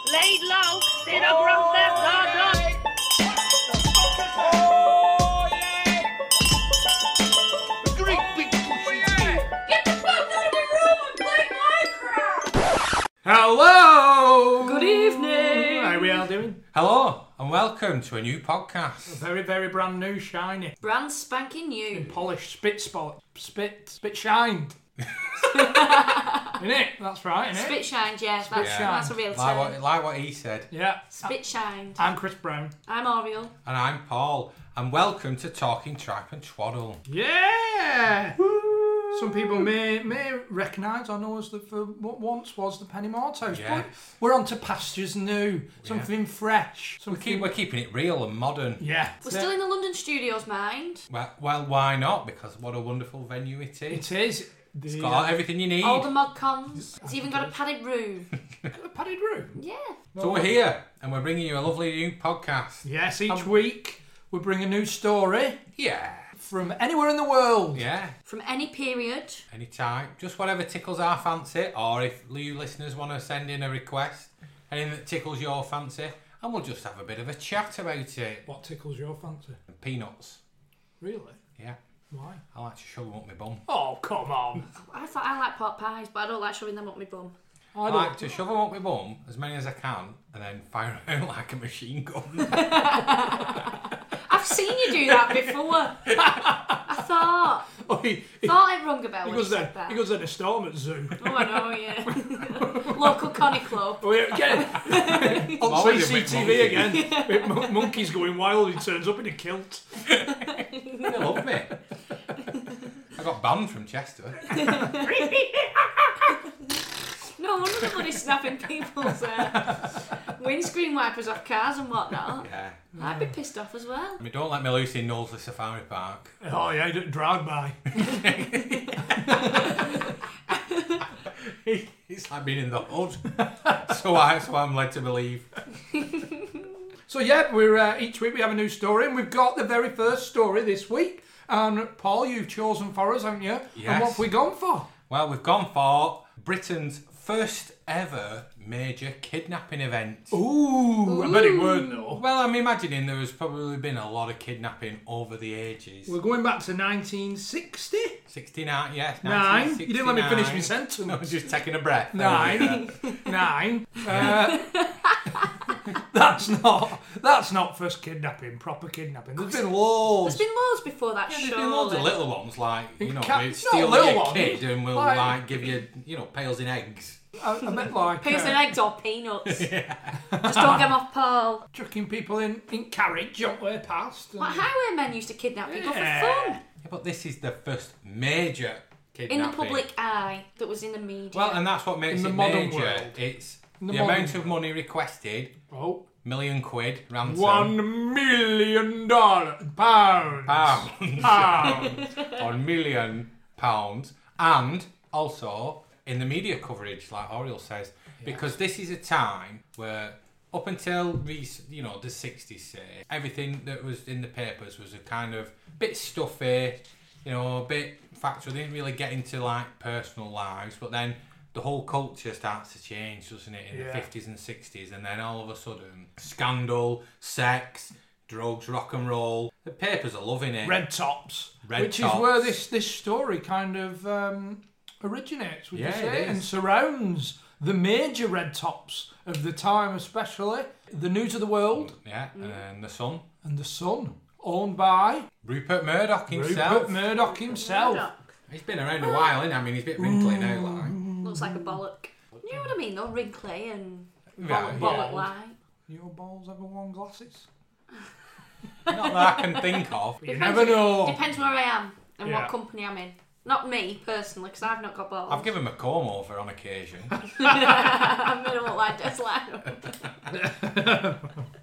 laid low, sit up, Grand Theft Auto. Get the fuck out of my room and play Minecraft! Hello! Good evening! How are we all doing? Hello and welcome to a new podcast. Very, very brand new, shiny, Brand spanking new. polished, spit shined. Innit? That's right, innit? Spit shined, yeah. That's, shined. that's a real term. Like what he said. Yeah. Spit shined. I'm Chris Brown. I'm Oriel. And I'm Paul. And welcome to Talking Tripe and Twaddle. Yeah! Some people may recognise or know us for what once was the Penny Mortos. Yeah. But we're on to pastures new. Something fresh. Something... We're keeping it real and modern. Yeah. We're still in the London studios, mind. Well, why not? Because what a wonderful venue it is. It is. It's got everything you need. All the mod cons. It's even got a padded room. A padded room. Yeah. So we're here and we're bringing you a lovely new podcast. Yes, each week we bring a new story Yeah. from anywhere in the world. Yeah. From any period. Anytime. Just whatever tickles our fancy. Or if you listeners want to send in a request, anything that tickles your fancy. And we'll just have a bit of a chat about it. What tickles your fancy? Peanuts. Really? Yeah. Why? I like to shove them up my bum. Oh, come on. I thought I like pot pies, but I don't like shoving them up my bum. I I don't. like to shove them up my bum as many as I can and then fire them out like a machine gun. I've seen you do that before. I thought Oh, he it rung a bell when you goes there. said that. He goes there to storm at zoo. Oh, I know, yeah. Local conny club. Oh, yeah, get it. On Always a bit CCTV again. With monkeys going wild. He turns up in a kilt. They love me. I got banned from Chester. No wonder they're bloody snapping people's windscreen wipers off cars and whatnot. Yeah. I'd be pissed off as well. I mean, don't let me loose in Knowsley Safari Park. Oh, yeah, he didn't drive by. It's like being in the hood. so I'm led to believe. So, yeah, we're each week we have a new story, and we've got the very first story this week. And, Paul, you've chosen for us, haven't you? Yes. And what have we gone for? Well, we've gone for Britain's first ever major kidnapping event. Ooh, I bet it weren't, though. Well, I'm imagining there has probably been a lot of kidnapping over the ages. We're going back to 1960? 69, yes. 9. You didn't let me finish my 1969. sentence. I was just taking a breath. 9. 9. That's not first kidnapping, proper kidnapping. There's been loads. There's been loads before that, There's surely. been loads of little ones, like, you know, Not we steal little your ones. kid and we'll, Like- like, give you, you know, pails and eggs. I meant like Peas and eggs or peanuts. Just don't get them off Paul. chucking people in carriage up way past. And... Like highwaymen used to kidnap people Yeah. for fun. Yeah, but this is the first major kidnapping. In the public eye that was in the media. Well, and that's what makes In the it modern major. world. It's In the the modern amount of money requested, Oh. £1,000,000 ransom. $1 million. Pounds. Pounds. Or £1,000,000. And also in the media coverage, like Oriel says, because this is a time where up until the 60s, say, everything that was in the papers was a kind of bit stuffy, a bit factual. They didn't really get into like personal lives, but then the whole culture starts to change, doesn't it, in the 50s and 60s, and then all of a sudden, scandal, sex, drugs, rock and roll. The papers are loving it. Red Tops. Red which Tops. is where this story kind of originates, would you Yeah, say? it is. And surrounds the major Red Tops of the time, especially. The News of the World Yeah, and the Sun. and The Sun, owned by Rupert Murdoch himself. Rupert Murdoch himself. Murdoch. He's been around a while, isn't he? I mean, he's a bit wrinkly now, like. Looks like a bollock. You know what I mean, though? Wrinkly and Yeah, bollock yeah. like. Your balls ever worn glasses? Not that I can think of. You never know. Depends where I am and Yeah. what company I'm in. Not me, personally, because I've not got balls. I've given him a comb over on occasion. I'm going to look like Des Lino.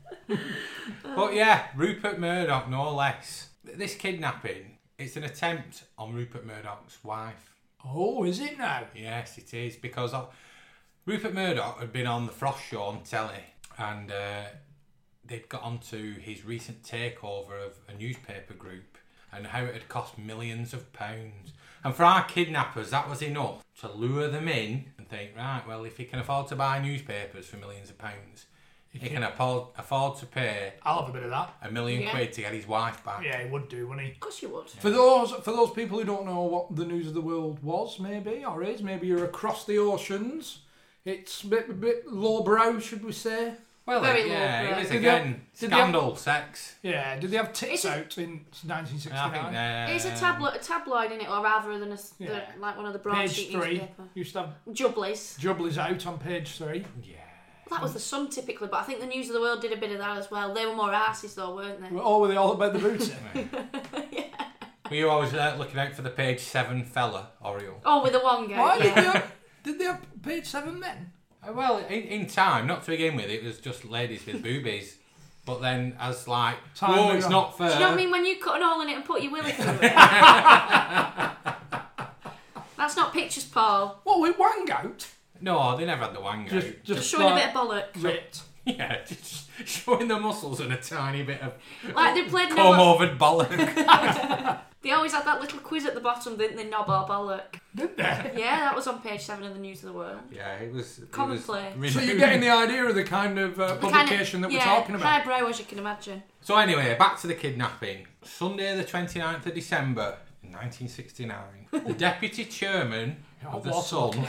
But yeah, Rupert Murdoch, no less. This kidnapping, it's an attempt on Rupert Murdoch's wife. Oh, is it now? Yes, it is, because Rupert Murdoch had been on the Frost Show on telly, and they'd got onto his recent takeover of a newspaper group, and how it had cost millions of pounds. And for our kidnappers, that was enough to lure them in and think, right, well, if he can afford to buy newspapers for millions of pounds, he can afford to pay I'll have a bit of that. £1 million quid to get his wife back. Yeah, he would do, wouldn't he? Of course you would. For those people who don't know what the News of the World was, maybe, or is, maybe you're across the oceans. It's a bit lowbrow, should we say? Well, Very it was Did again they scandal, sex. Yeah, did they have tits It's a- out in 1969? I think It's a tabloid in it, or rather than like one of the broadsheet Page 3 newspaper. used to have Jubblies. Jubblies out on page 3. Yeah. That was the Sun typically, but I think the News of the World did a bit of that as well. They were more arses though, weren't they? Were they all about the booty? Were you always looking out for the page 7 fella, Oriole? Oh, with the one guy. Why Yeah. did they have page 7 then? Well, in time, not to begin with, it was just ladies with boobies. But then, as like, Time oh, went it's on. not fair. Do you know what I mean? When you cut a hole in it and put your willy through it. That's not pictures, Paul. What, with wang out? No, they never had the wang out. Just Showing a like bit of bollock. ripped. Yeah, just showing the muscles and a tiny bit of Like they played knob. comb-overed bollock. They always had that little quiz at the bottom, didn't they? Knob or bollock. Did they? Yeah, that was on page 7 of the News of the World. Yeah, it was Commonplace. It was So you're getting the idea of the kind of publication that we're talking about. Highbrow, as you can imagine. So anyway, back to the kidnapping. Sunday the 29th of December 1969. The deputy chairman of the Sun,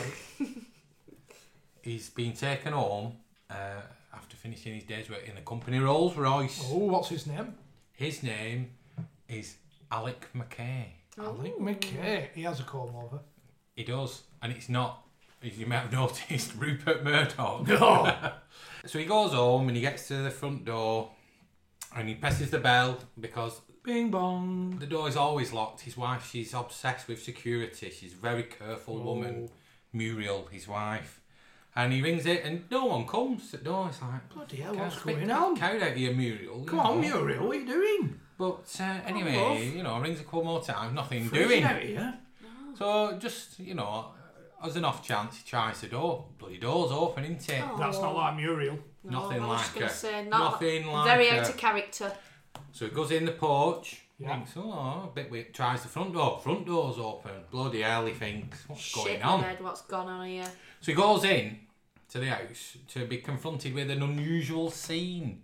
he's been taken home after finishing his day's work in the company Rolls Royce. Oh, what's his name? His name is Alec McKay. Alec McKay. He has a comb over. He does, and it's not, as you might have noticed, Rupert Murdoch. No. So he goes home and he gets to the front door and he presses the bell because Bing bong. the door is always locked. His wife, she's obsessed with security. She's a very careful woman. Muriel, his wife. And he rings it and no one comes at the door. It's like, Bloody hell, "Can't what's spit going that on? Cow out here, Muriel. Come on, Muriel, what are you doing? But love. anyway, rings a couple more times, nothing Freezing doing. out here. So just, as an off chance, he tries the door. Bloody door's open, isn't it? Oh. That's not like Muriel. No, Nothing I was like just going her. to say, Nothing like very her. out of character. So he goes in the porch. Yeah. Thinks, a bit weird. Tries the front door. Front door's open. Bloody hell, he thinks, what's Shit going my on? head, what's gone on here? So he goes in to the house to be confronted with an unusual scene.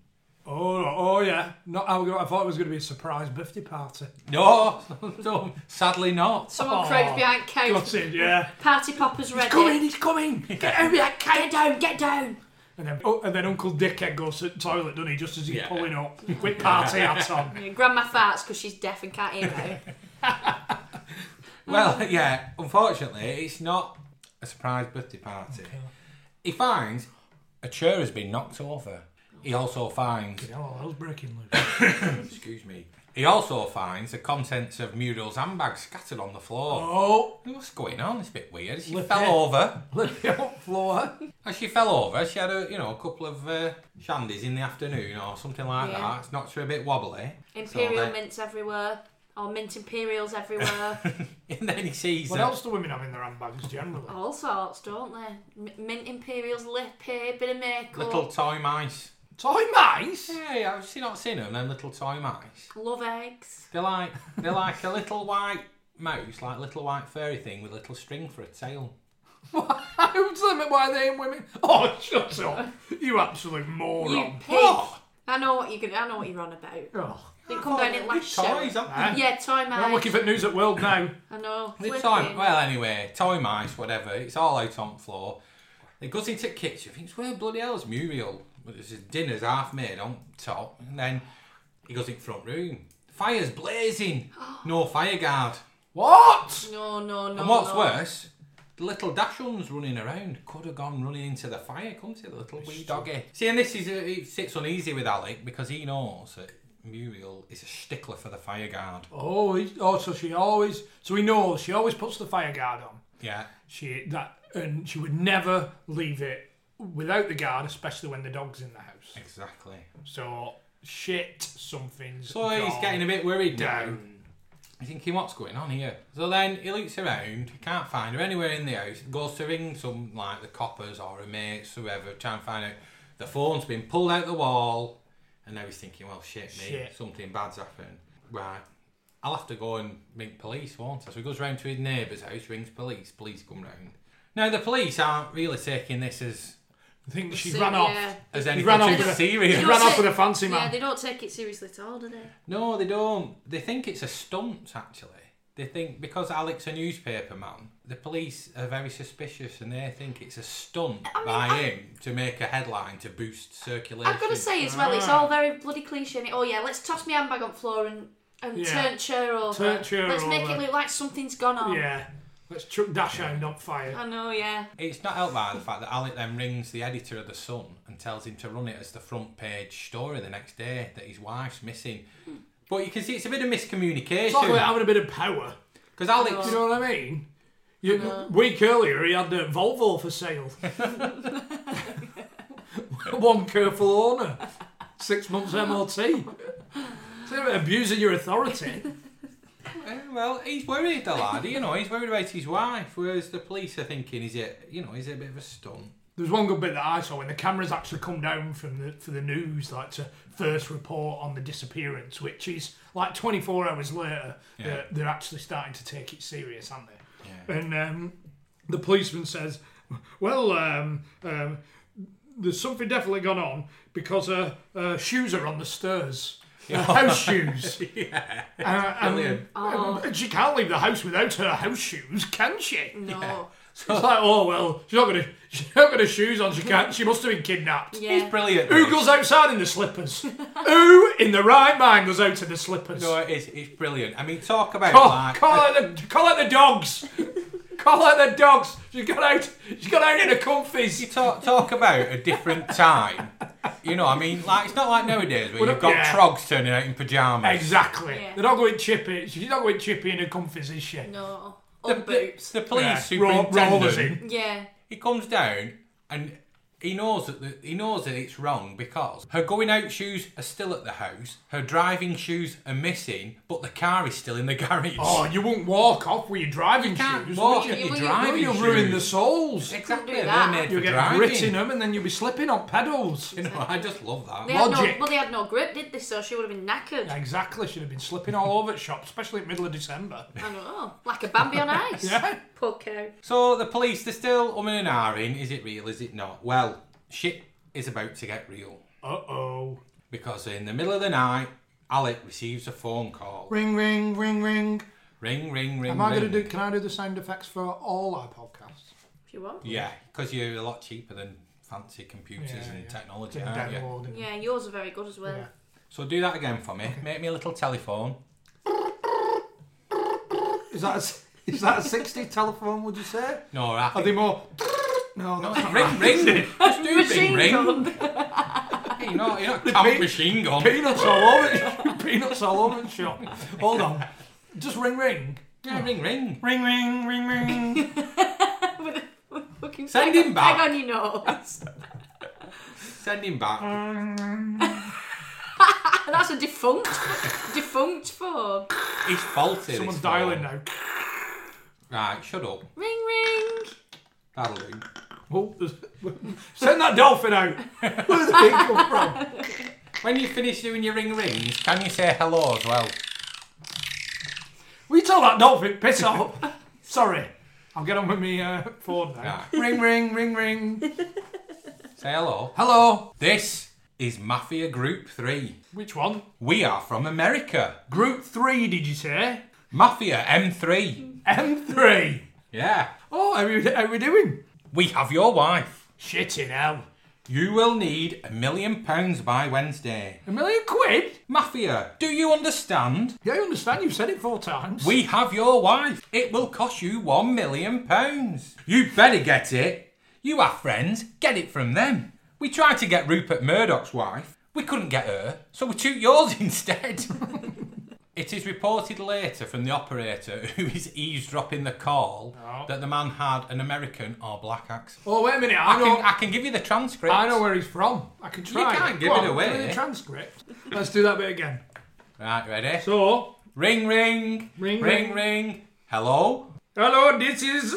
Oh yeah. I thought it was going to be a surprise birthday party. No, sadly not. Someone Oh, crouched behind couch. Got it, yeah. Party poppers ready. He's coming. Get over that Get down, get down. And then Uncle Dickhead goes to the toilet, doesn't he? Just as he's Yeah. pulling up with party hats on. Yeah, Grandma farts because she's deaf and can't hear now. Well, yeah, unfortunately, it's not a surprise birthday party. He finds a chair has been knocked over. He also finds, Oh, I was breaking loose. excuse me, he also finds the contents of Muriel's handbag scattered on the floor. Oh, What's going on? It's a bit weird. She Lift fell it. over. lift the up floor. As she fell over, she had a couple of shandies in the afternoon or something like Yeah. that. It's knocked her a bit wobbly. Imperial So mints everywhere. Or mint imperials everywhere. and then he sees What her. else do women have in their handbags generally? All sorts, don't they? Mint imperials, lip hair, bit of makeup. Little toy mice. Toy mice? Yeah, I've not seen them. Them little toy mice. Love eggs. They're like a little white mouse, like a little white furry thing with a little string for a tail. Who's them? Why are they in women? Oh, shut up! You absolute moron! You pig. Oh, I know what you're on about. oh. They come down in last show. Toys, aren't they? Yeah, toy mice. I'm looking for News at World now. I know. The flipping. well, anyway, toy mice, whatever. It's all out on the floor. He goes into the kitchen. Thinks, where bloody hell's Muriel? Well, his dinner's half made on top, and then he goes in the front room. Fire's blazing. No fire guard. What? No. And what's no. worse, the little Dachshund's running around. Could have gone running into the fire, couldn't he? The little wee doggy. See, and this is it sits uneasy with Alec because he knows that Muriel is a stickler for the fire guard. So he knows she always puts the fire guard on. Yeah. And she would never leave it without the guard, especially when the dog's in the house. Exactly. So something's So he's gone getting a bit worried now. down. He's thinking, what's going on here? So then he looks around, he can't find her anywhere in the house, goes to ring some, like the coppers or her mates, whoever, try and find out. The phone's been pulled out the wall, and now he's thinking, well, shit me, Shit. something bad's happened. Right. I'll have to go and ring police, won't I? So he goes round to his neighbour's house, rings police come round. Now, the police aren't really taking this as I think she So, ran off. yeah. anything ran off too with a- serious. He ran off with a fancy Yeah, man. they don't take it seriously at all, do they? No, they don't. They think it's a stunt, actually. They think because Alec's a newspaper man, the police are very suspicious and they think it's a stunt by him to make a headline to boost circulation. I've got to say as well, it's all very bloody cliche. Oh yeah, let's toss my handbag on the floor and Yeah. turn chair over. Turn chair let's make over. it look like something's gone on. Yeah. Let's chuck Dachshund on fire. I know, yeah. It's not helped by the fact that Alec then rings the editor of The Sun and tells him to run it as the front page story the next day that his wife's missing. But you can see it's a bit of miscommunication. Talk about having a bit of power. Because Alex... You know what I mean? A week earlier, he had a Volvo for sale. One careful owner. 6 months MOT. So abusing your authority. Well, he's worried, the lad. You know, he's worried about his wife. Whereas the police are thinking, is it a bit of a stunt? There's one good bit that I saw when the cameras actually come down for the news, like to first report on the disappearance, which is like 24 hours later. Yeah. They're actually starting to take it serious, aren't they? Yeah. And the policeman says, "Well, there's something definitely gone on because her shoes are on the stairs." House shoes. Yeah. And Oh. she can't leave the house without her house shoes, can she? No. It's like, oh well, she's not got her shoes on. She can't. She must have been kidnapped. Yeah. He's brilliant. Who goes outside in the slippers? Who in the right mind goes out in the slippers? No, it's brilliant. I mean, talk about Call out the dogs. Call out the dogs. She got out in the comfies. You talk about a different time. You know, I mean, like it's not like nowadays where you've got Yeah. trogs turning out in pyjamas. Exactly. Yeah. They're not going chippy. She's not going chippy in her comfies, is she? No. The, On boots. the police Yeah. Rollers superintendent, in. Yeah. he comes down and he knows that it's wrong because her going out shoes are still at the house, her driving shoes are missing, but the car is still in the garage. Oh, you wouldn't walk off with your driving can't shoes. walk would at you? your you- driving You'll shoes. ruin the soles. Exactly, do they're that. made You'll for get driving. grit in them and then you'll be slipping on pedals. You know, I just love that. They had Logic. they had no grip, did they? So she would have been knackered. Exactly, should have been slipping all over the shop, especially in the middle of December. I know. Like a Bambi on ice. Yeah. Poor cow. So the police, they're still umming and ahhing. Is it real? Is it not? Well, shit is about to get real. Uh-oh. Because in the middle of the night, Alec receives a phone call. Ring, ring, ring, ring. Ring, ring, ring, Am I going to ring. do? Can I do the sound effects for all our podcasts? If you want. Yeah, because you're a lot cheaper than fancy computers Yeah, and yeah. technology, Been aren't you? downloading. Yeah, yours are very good as well. Yeah. So do that again for me. Make me a little telephone. Is that a 60 telephone? Would you say? No, I Are think... they more? No, that's not Ring, right. ring. Just do Machine ring, ring. gun. Hey, you're not camp machine gun. Peanuts all over. Peanuts all over the shop. Hold on. Just ring, ring. Yeah, ring, ring. Ring, ring, ring, ring. Fucking Send tag- him back. Tag on your nose. Send him back. That's a defunct phone. He's faulty. Someone's this dialing phone. now. Right, shut up. Ring ring. That'll do. Oh, send that dolphin out. Where did it come from? When you finish doing your ring rings, can you say hello as well? We tell that dolphin, piss off. Sorry. I'll get on with me phone now. Right. Ring, ring, ring, ring. Say hello. Hello. This is Mafia Group 3. Which one? We are from America. Group 3, did you say? Mafia M3. M3. Yeah. Oh, how are we doing? We have your wife. Shit in hell. You will need £1 million by Wednesday. £1 million quid? Mafia, do you understand? Yeah, I understand. You've said it 4 times. We have your wife. It will cost you £1 million. You better get it. You have friends. Get it from them. We tried to get Rupert Murdoch's wife. We couldn't get her, so we took yours instead. It is reported later from the operator who is eavesdropping the call that the man had an American or black accent. Oh, wait a minute. I can give you the transcript. know where he's from. I can try. You can't give Go it on, away. give me the transcript. Let's do that bit again. Right, ready? So, Ring, ring. Ring, ring, ring. ring. Hello? hello, this is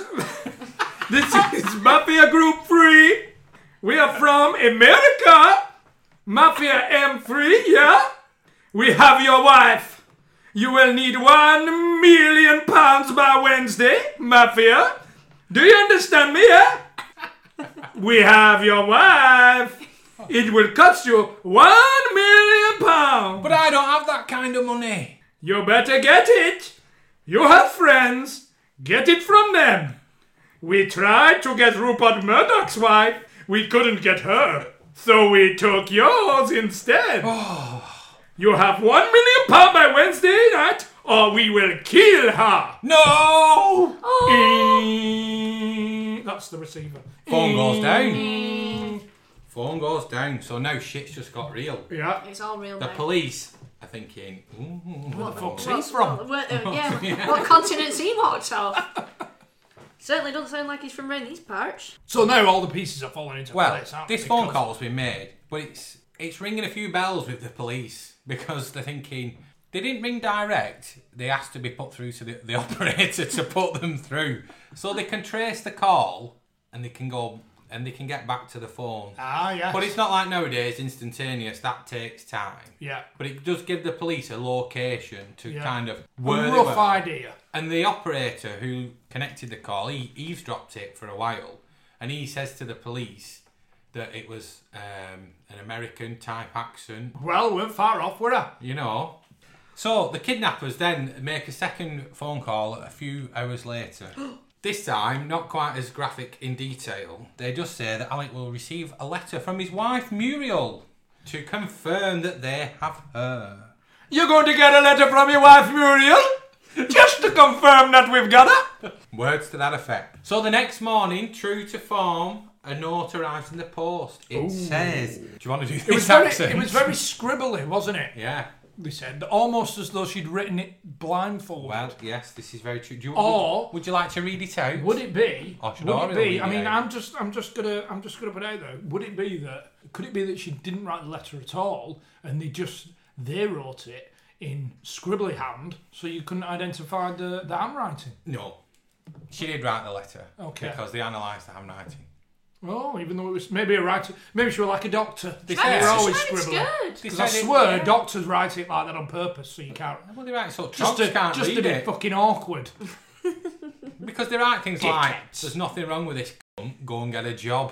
Mafia Group 3. We are from America. Mafia M3, yeah? We have your wife. You will need £1 million by Wednesday, Mafia. Do you understand me, eh? We have your wife. It will cost you £1 million. But I don't have that kind of money. You better get it. You have friends. Get it from them. We tried to get Rupert Murdoch's wife. We couldn't get her. So we took yours instead. You have £1 million by Wednesday night, or we will kill her. No! That's the receiver. Phone goes down. Phone goes down. So now shit's just got real. Yeah. It's all real The now. police are thinking, What the fuck's he What's- from? What continent's he walked off? Certainly doesn't sound like he's from around these parts. So now all the pieces are falling into well, place, aren't this they? phone Because- call's been made, but it's ringing a few bells with the police because they're thinking they didn't ring direct. They asked to be put through to the operator to put them through, so they can trace the call and they can go and they can get back to the phone. Ah, yes. But it's not like nowadays, instantaneous. That takes time. Yeah. But it does give the police a location to Yeah. kind of A where they rough were. idea. And the operator who connected the call, he eavesdropped it for a while, and he says to the police that it was an American type accent, Well, we're far off, were I? you know. So the kidnappers then make a second phone call a few hours later. This time, not quite as graphic in detail. They just say that Alec will receive a letter from his wife Muriel to confirm that they have her. You're going to get a letter from your wife, Muriel? Just to confirm that we've got her? Words to that effect. So the next morning, true to form, a note arrives in the post. It says, "Do you want to do this accent?" It was very scribbly, wasn't it? Yeah. They said, almost as though she'd written it blindfolded. Well, yes, this is very true. Would you like to read it out? Would it be? Or should Would I it read be? it I mean, out? I'm just gonna put it out there. Would it be that? Could it be that she didn't write the letter at all, and they wrote it in scribbly hand, so you couldn't identify the handwriting? No. She did write the letter. Okay. Because they analysed the handwriting. Oh, even though it was maybe a writer, maybe she was like a doctor. They Right, said- They're always right, it's scribbling. good. They Because I said it- swear, yeah. doctors write it like that on purpose, so you can't. Well, they write so Just Trumps can't to read be it. fucking awkward. Because they write things like, Dickheads. "There's nothing wrong with this cunt, go and get a job."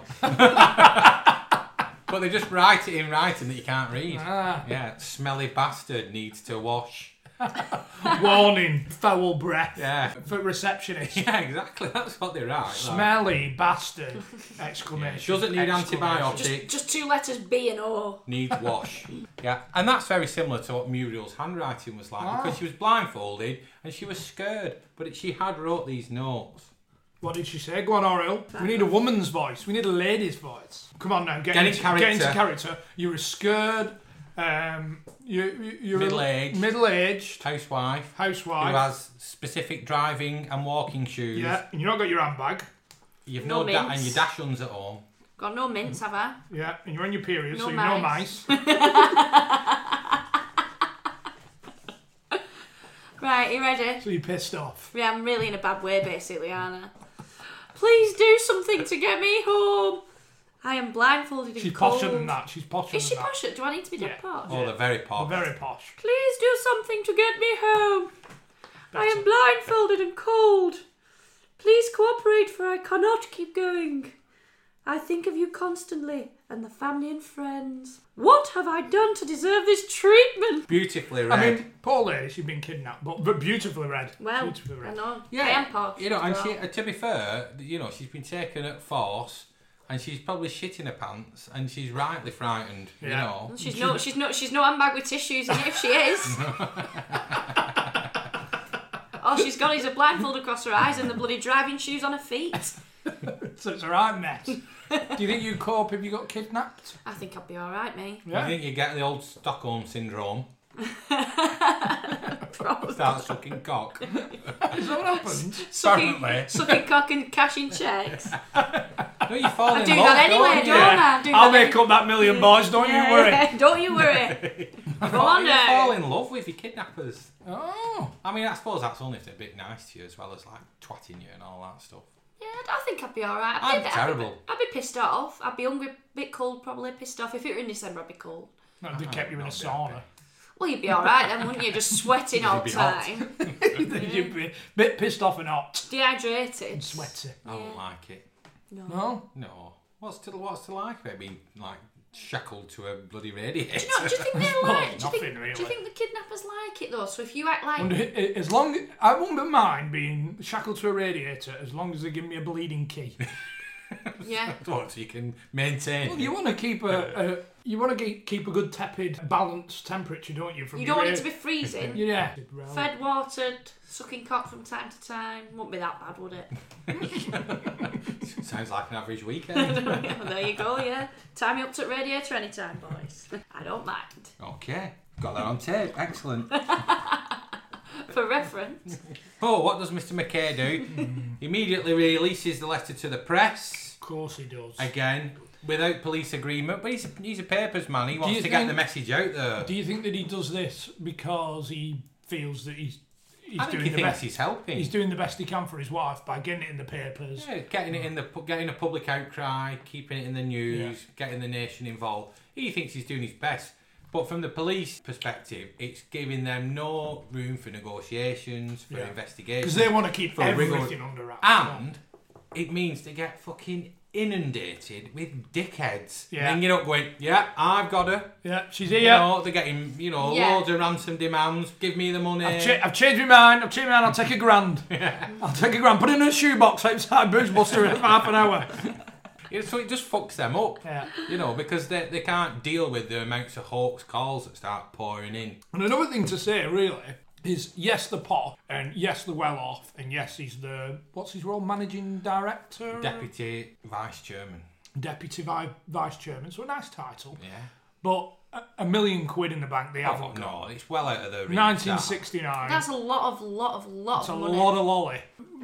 But they just write it in writing that you can't read. Ah. Yeah, smelly bastard needs to wash. Warning, foul breath. Yeah. For receptionist. Yeah, exactly. That's what they write. like. Smelly bastard! Exclamation. Doesn't need Exclamation. antibiotics. Just two letters, B and O. Needs wash. Yeah, and that's very similar to what Muriel's handwriting was like because she was blindfolded and she was scared, but she had wrote these notes. What did she say? Go on, Oriel. We need a woman's voice. We need a lady's voice. Come on now, get in into character. You're a scared. You're Middle-aged. middle-aged Housewife housewife. who has specific driving and walking shoes. Yeah, and you've not got your handbag. You've No no and mints. your dash-ons at home. Got no mints, have I? Yeah, and you're on your period, No so you've no mice. mice. Right, you ready? So you're pissed off. Yeah, I'm really in a bad way, basically, aren't I? Please do something to get me home. I am blindfolded She's and cold. posher than that. She's posher Is she than that. posher? Do I need to be dead Yeah. posh? Oh, they're very They're pop. very posh. Please do something to get me home. I am Better. blindfolded and cold. Please cooperate, for I cannot keep going. I think of you constantly, and the family and friends. What have I done to deserve this treatment? Beautifully read. I mean, poor lady, she's been kidnapped, but beautifully read. Well, Beautifully I read. know. yeah, I am posh. you know, and as she, well. to be fair, you know, she's been taken at force, and she's probably shit in her pants, and she's rightly frightened. You Yeah. know, She's no handbag with tissues in it if she is. All she's got is a blindfold across her eyes and the bloody driving shoes on her feet. So it's a right mess. Do you think you'd cope if you got kidnapped? I think I'll be alright, me. I think you get the old Stockholm syndrome. Probably. Start sucking cock. Is that what happened? Apparently. Sucking cock and cashing checks. No, you fall I in do love, that anyway, don't you? don't I? Do I'll that make up that $1 million, boys. Don't you worry. Don't you worry. Go on You fall now. in love with your kidnappers. Oh, I mean, I suppose that's only if they're a bit nice to you as well as like twatting you and all that stuff. Yeah, I think I'd be alright. I'm terrible. I'd be pissed off. I'd be hungry, a bit cold, probably pissed off. If it were in December, I'd be cold. no, they kept you in a sauna. Well, you'd be all right then, wouldn't you? Just sweating all the You'd be hot. time. You'd be a bit pissed off and hot. Dehydrated. And sweaty. I don't like it. No? No. What's to like about being like shackled to a bloody radiator? Do you think they like? Nothing, Do you really. think the kidnappers like it though? So if you act like As long I wouldn't mind being shackled to a radiator as long as they give me a bleeding key. yeah, What, so you can maintain? Well, you want to keep keep a good tepid, balanced temperature, don't you? From you your don't want it ra- to be freezing. Yeah. Fed, watered, sucking cock from time to time. Wouldn't be that bad, would it? Sounds like an average weekend. Well, there you go. Yeah, tie me up to the radiator anytime, boys. I don't mind. Okay, got that on tape. Excellent. For reference. Oh, what does Mr. McKay do? Immediately releases the letter to the press. Of course he does. Again, without police agreement. But he's a papers man. He wants you to get think- the message out there. Do you think that he does this because he feels that he's I think doing he the thinks best? he's helping. He's doing the best he can for his wife by getting it in the papers. Yeah, getting it getting a public outcry, keeping it in the news, getting the nation involved. He thinks he's doing his best. But from the police perspective, it's giving them no room for negotiations, for investigations. Because they want to keep For everything wriggle- under wraps. And it means they get fucking inundated with dickheads. Yeah. Ringing up going, yeah, I've got her. Yeah, she's You here. know, they're getting, Yeah. loads of ransom demands. Give me the money. I've changed my mind. I'll take £1,000. I'll take £1,000. Put it in a shoebox outside Boots Buster in half an hour. Yeah, so it just fucks them up. Yeah. Because they can't deal with the amounts of hoax calls that start pouring in. And another thing to say, really, is yes, the pot, and yes, the well-off, and yes, he's the, what's his role, managing director? Deputy Vice Chairman. Deputy Vice Chairman, so a nice title. Yeah. But £1 million in the bank they haven't got. No, it's well out of the reach. 1969. That's a lot of It's a money. lot of lolly.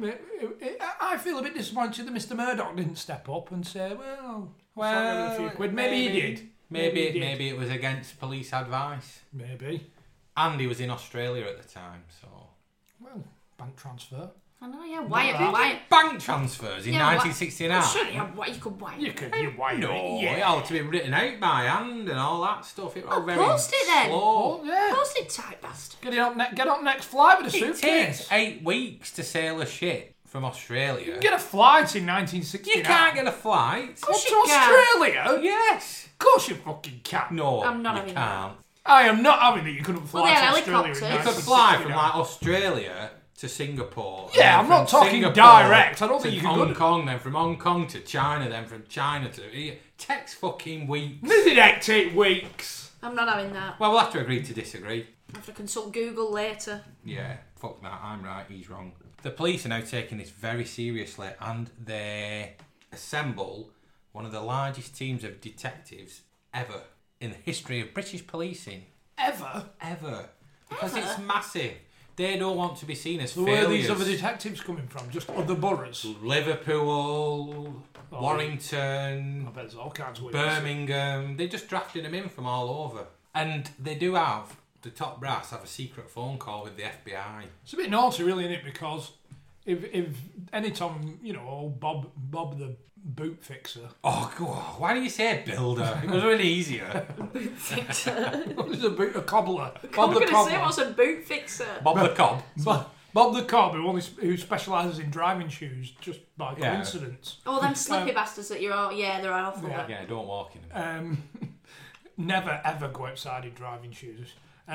I feel a bit disappointed that Mr. Murdoch didn't step up and say, well, a few quid. Maybe he did. Maybe it was against police advice. Maybe. And he was in Australia at the time, so... Well, bank transfer. I know, yeah. Why? Bank transfers in 1969. Sure, yeah, you could wire You it. could, you wire No, it. it had to be written out by hand and all that stuff. It was Oh, very post it then. slow. Oh, yeah. Post it tight, bastard. Get on next flight with a It suitcase. takes 8 weeks to sail a ship from Australia. Get a flight in 1969. You can't get a flight. Up course to you can. Australia? Yes. Of course you fucking can. No, I'm not you having can't. I am not having that you couldn't fly Well, they to had Australia. helicopters. in You You could 1969. fly from like Australia to Singapore. and Yeah, then I'm not from talking Singapore direct. I don't to think you could Hong go to- Kong, then from Hong Kong to China, then from China to... It takes fucking weeks. This did 8 weeks. I'm not having that. Well, we'll have to agree to disagree. I have to consult Google later. Yeah, fuck that. I'm right, he's wrong. The police are now taking this very seriously and they assemble one of the largest teams of detectives ever in the history of British policing. Ever? Ever. Because it's massive. They don't want to be seen as So where are these failures. other detectives coming from? Just other boroughs? Liverpool, Oh, Warrington, I bet there's all kinds of ways. Birmingham. They're just drafting them in from all over. And they do have, the top brass have a secret phone call with the FBI. It's a bit naughty, really, isn't it? Because if any time, old Bob the boot fixer, Oh, God. Why do you say builder? It was really easier. he's a cobbler. I'm Bob the going to say cobbler. what's a boot fixer. Bob the Cobb. Bob the cob, who specialises in driving shoes, just by Yeah. coincidence. Oh, them slippy bastards that you're all... Yeah, they're awful. Yeah. Yeah, don't walk in them. Never ever go outside in driving shoes.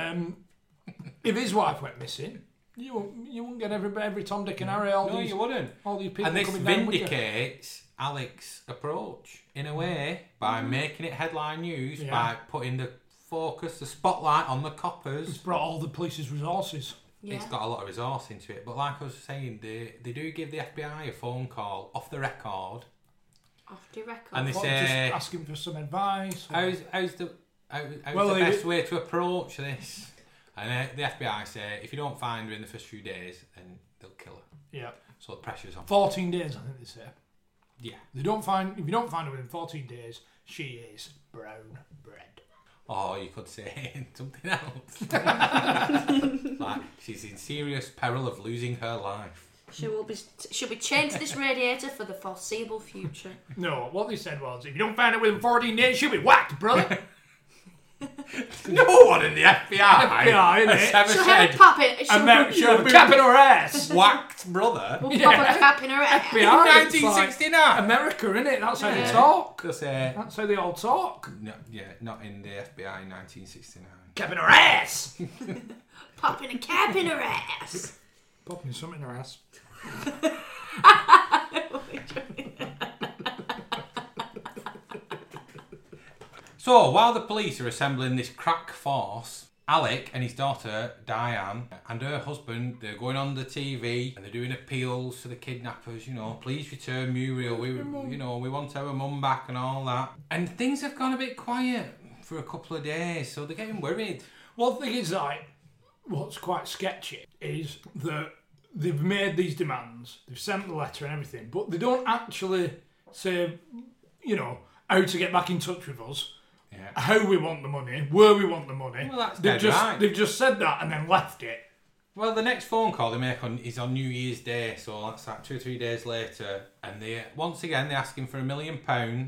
If his wife went missing, you wouldn't get every Tom, Dick and Harry. No, you wouldn't. All these people And this coming down with you. vindicates Alex's approach, in a way, by making it headline news, Yeah. by putting the focus, the spotlight on the coppers. It's brought all the police's resources. Yeah. It's got a lot of resource into it. But like I was saying, they do give the FBI a phone call off the record. Off the record. And they What, say, just asking for some advice. or- how's the Well, they- best way to approach this? And the FBI say, if you don't find her in the first few days, then they'll kill her. Yeah. So the pressure's on. 14 days, I think they say. Yeah. If you don't find her within 14 days, she is brown bread. Or you could say something else. Like, she's in serious peril of losing her life. She'll be chained to this radiator for the foreseeable future. No, what they said was, if you don't find her within 14 days, she'll be whacked, brother. No one in the FBI, FBI, innit? has ever She'll have a said pop it. She'll have a cap in her ass. whacked brother. We'll pop a cap in her ass. FBI, it's like 1969. America, innit? That's how they Yeah. talk. Because, That's how they all talk. no, yeah, not in the FBI in 1969. Cap in her ass. Popping a cap in her ass. Popping something in her ass. So, while the police are assembling this crack force, Alec and his daughter, Diane, and her husband, they're going on the TV and they're doing appeals to the kidnappers, please return Muriel, we want our mum back and all that. And things have gone a bit quiet for a couple of days, so they're getting worried. Well, the thing is, like, what's quite sketchy is that they've made these demands, they've sent the letter and everything, but they don't actually say, how to get back in touch with us. Yeah. How we want the money, where we want the money. Well, that's they've dead right. They've just said that and then left it. Well, the next phone call they make is on New Year's Day, so that's like 2 or 3 days later, and they're asking for £1 million.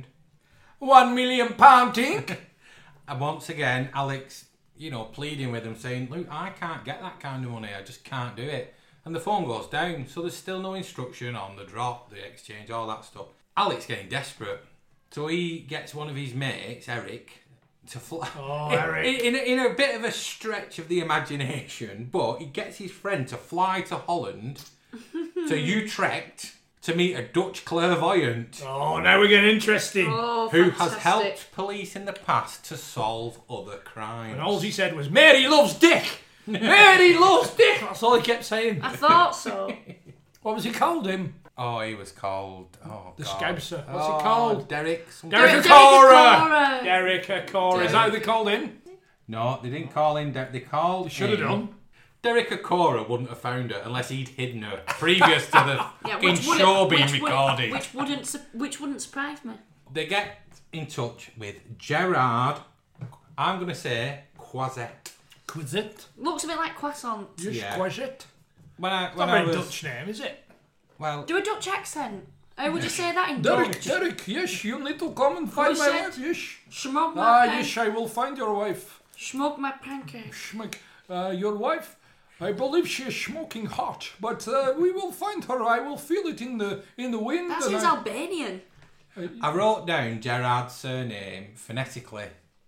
£1 million, Tink. And once again, Alex, pleading with them, saying, look, I can't get that kind of money, I just can't do it. And the phone goes down, so there's still no instruction on the drop, the exchange, all that stuff. Alex getting desperate. So he gets one of his mates, Eric, to fly. Oh, Eric. In a bit of a stretch of the imagination, but he gets his friend to fly to Holland, to Utrecht, to meet a Dutch clairvoyant Oh, now we're getting interesting. Oh, who has fantastic. helped police in the past to solve other crimes. And all he said was, Mary loves dick. Mary loves dick. That's all he kept saying. I thought so. What was he called him? Oh, he was called... The God. Scouser. What's he called? Derek. something. Derek Derek Acora. Acora. Derek Acora. Is that who they called him? No, they didn't call him Derek. They called Should have him- done. Derek Acora wouldn't have found her unless he'd hidden her previous to the fucking show being recorded. Which wouldn't surprise me. They get in touch with Gerard, I'm going to say, Quazette. Quizit. Looks a bit like croissant. Just Yeah. Quizit. When Not I a very was... Dutch name, is it? Well, Do a Dutch accent. How would you say that in Derek, Dutch? Derek, yes, you need to come and find my Quizit. wife, yes. Schmug my Ah, pan- yes, I will find your wife. Schmug my pancake. Schmuck. Your wife, I believe she is smoking hot, but we will find her. I will feel it in the wind. That and seems I- Albanian. I wrote down Gerard's surname phonetically.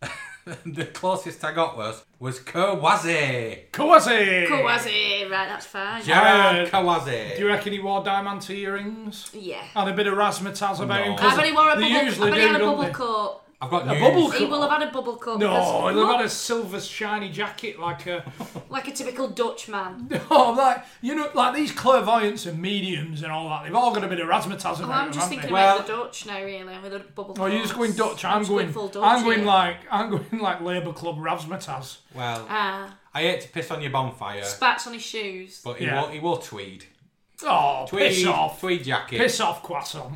The closest I got was Kawase. Kawase. Kawase. Right, that's fine. Gerard Do Kawase. you reckon he wore diamond earrings? Yeah. And a bit of razzmatazz about him? No. 'cause I bet he wore a they bubble. I usually bet he do, had a don't bubble they? coat. I've got A news. bubble He will have had a bubble coat. No, because- he'll have had a silver shiny jacket like a... like a typical Dutch man. Oh, like these clairvoyants and mediums and all that, they've all got a bit of razzmatazz about Oh, I'm them, just haven't thinking they? Well- about the Dutch now, really, with a bubble coat. Oh, you're just going Dutch. I'm just going full Dutch, I'm going yeah. like Labour Club razzmatazz. Well, Ah, I hate to piss on your bonfire, spats on his shoes. but Yeah. he wore tweed. Oh, piss off. Tweed jacket. Piss off, croissant.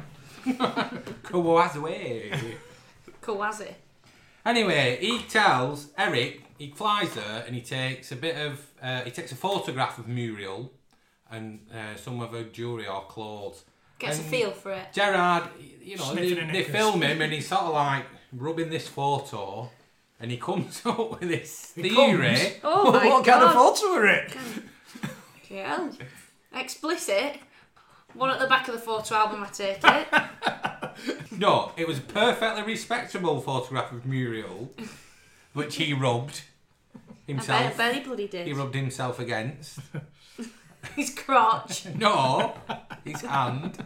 Kawase. Kawase. Anyway, he tells Eric, he flies there and he takes a photograph of Muriel and some of her jewellery or clothes. Gets a And feel for it. Gerard, Sniffing her they knickers. film him and he's sort of like rubbing this photo and he comes up with this He theory. comes. Oh my What kind of God. photo are it? Yeah. Explicit. One at the back of the photo album, I take it. No, it was a perfectly respectable photograph of Muriel, which he rubbed I himself. bet he bloody did. He rubbed himself against. His crotch. No, his hand.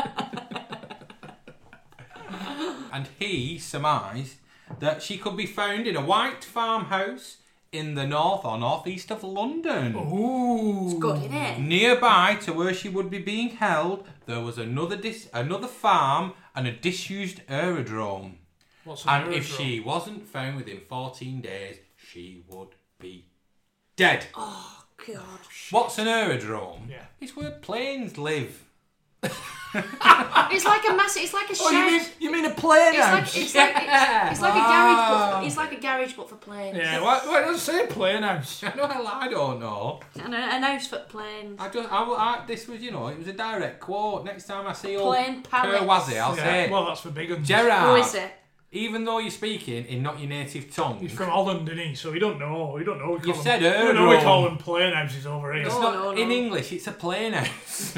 And he surmised that she could be found in a white farmhouse in the north or northeast of London. Ooh. Good, innit? Nearby to where she would be being held, there was another farm and a disused aerodrome. What's an And if aerodrome? she wasn't found within 14 days, she would be dead. Oh, God. What's an aerodrome? Yeah. It's where planes live. It's like a massive. It's like a shed. Oh, you mean a plane house? It's like a garage, but it's like a garage, but for planes. Yeah, why does it say plane house? No, I don't know. And an house for planes. This was, it was a direct quote. Next time I see old Plane pallets. Kawase, I'll say, Well, that's for big ones. Who Gerard, is it? even though you're speaking in not your native tongue, He's from Holland, isn't he? So we don't know. We don't know. You've said it. We don't know we call them plain houses over here. it's No, not no, in no. English. It's a plain house.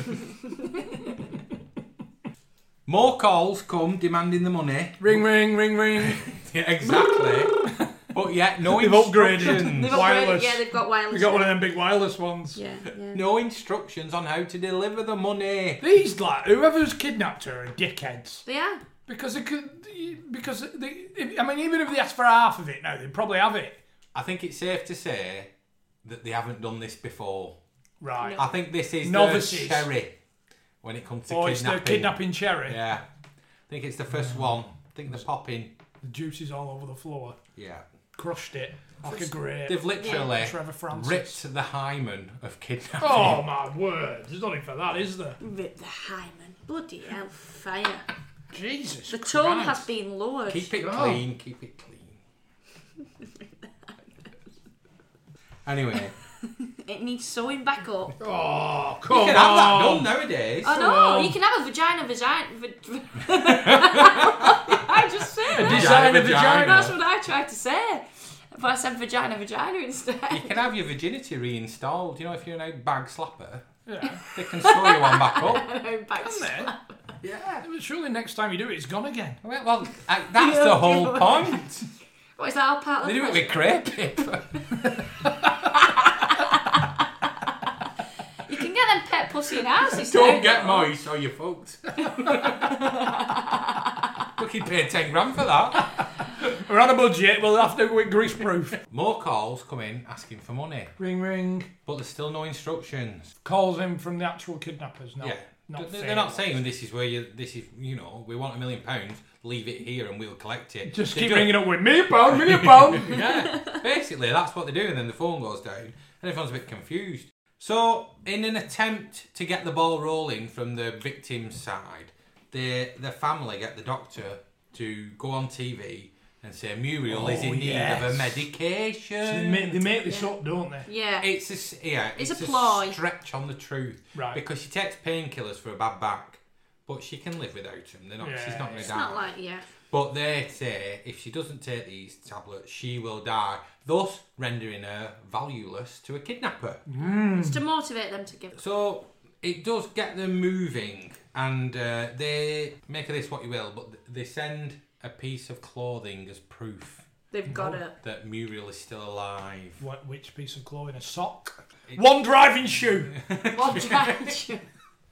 More calls come demanding the money. Ring, ring, ring, ring. Yeah, exactly. But yet, no They've upgraded. instructions. They've upgraded, Wireless. yeah, they've got wireless. We got one of them big wireless ones. Yeah, yeah. No instructions on how to deliver the money. These whoever's kidnapped her are dickheads. They are. Because even if they ask for half of it now, they'd probably have it. I think it's safe to say that they haven't done this before. Right. No. I think this is Novices. the cherry when it comes to Or kidnapping. it's the kidnapping cherry. Yeah. I think it's the first one. I think they're popping. The juice is all over the floor. Yeah. Crushed it like a grape. They've literally Trevor Francis. ripped the hymen of kidnapping. Oh my word! There's nothing for that, is there? Rip the hymen. Bloody hell, fire. Jesus. The tone Christ. has been lowered. Keep it God. clean, keep it clean. Anyway, It needs sewing back up. Oh, you come can have that on! done nowadays. I know, you can have a vagina. I just said A that. designer Vagina. vagina. That's what I tried to say. But I said vagina instead. You can have your virginity reinstalled. You know, if you're an out bag slapper, Yeah. they can sew you one back up. Back Isn't it? Yeah. But surely next time you do it, it's gone again. Well, that's the whole point. What is that all part of They the do it with crepe paper. You can get them pet pussy in houses. Don't now, get though. moist or you're fucked. Look, you'd pay 10 grand for that. We're on a budget, we'll have to go with grease proof. More calls come in asking for money, Ring, ring. but there's still no instructions. Calls in from the actual kidnappers, no. Yeah. Not They're not saying this is where you know, we want £1 million, leave it here and we'll collect it. Just They keep just- ringing up with £1 million, £1 million. Yeah, basically that's what they do, and then the phone goes down and everyone's a bit confused. So, in an attempt to get the ball rolling from the victim's side, the family get the doctor to go on TV and say Muriel is in need of a medication. So they make this up, don't they? Yeah. It's a ploy. stretch on the truth, Right. Because she takes painkillers for a bad back, but she can live without them. They're not. Yeah, She's not going to It's die. not like, yeah. But they say if she doesn't take these tablets, she will die, thus rendering her valueless to a kidnapper. It's to motivate them to give. So it does get them moving, and they make of this what you will, but they send a piece of clothing as proof They've got it. that Muriel is still alive. Which piece of clothing? A sock? One driving shoe. What giant you?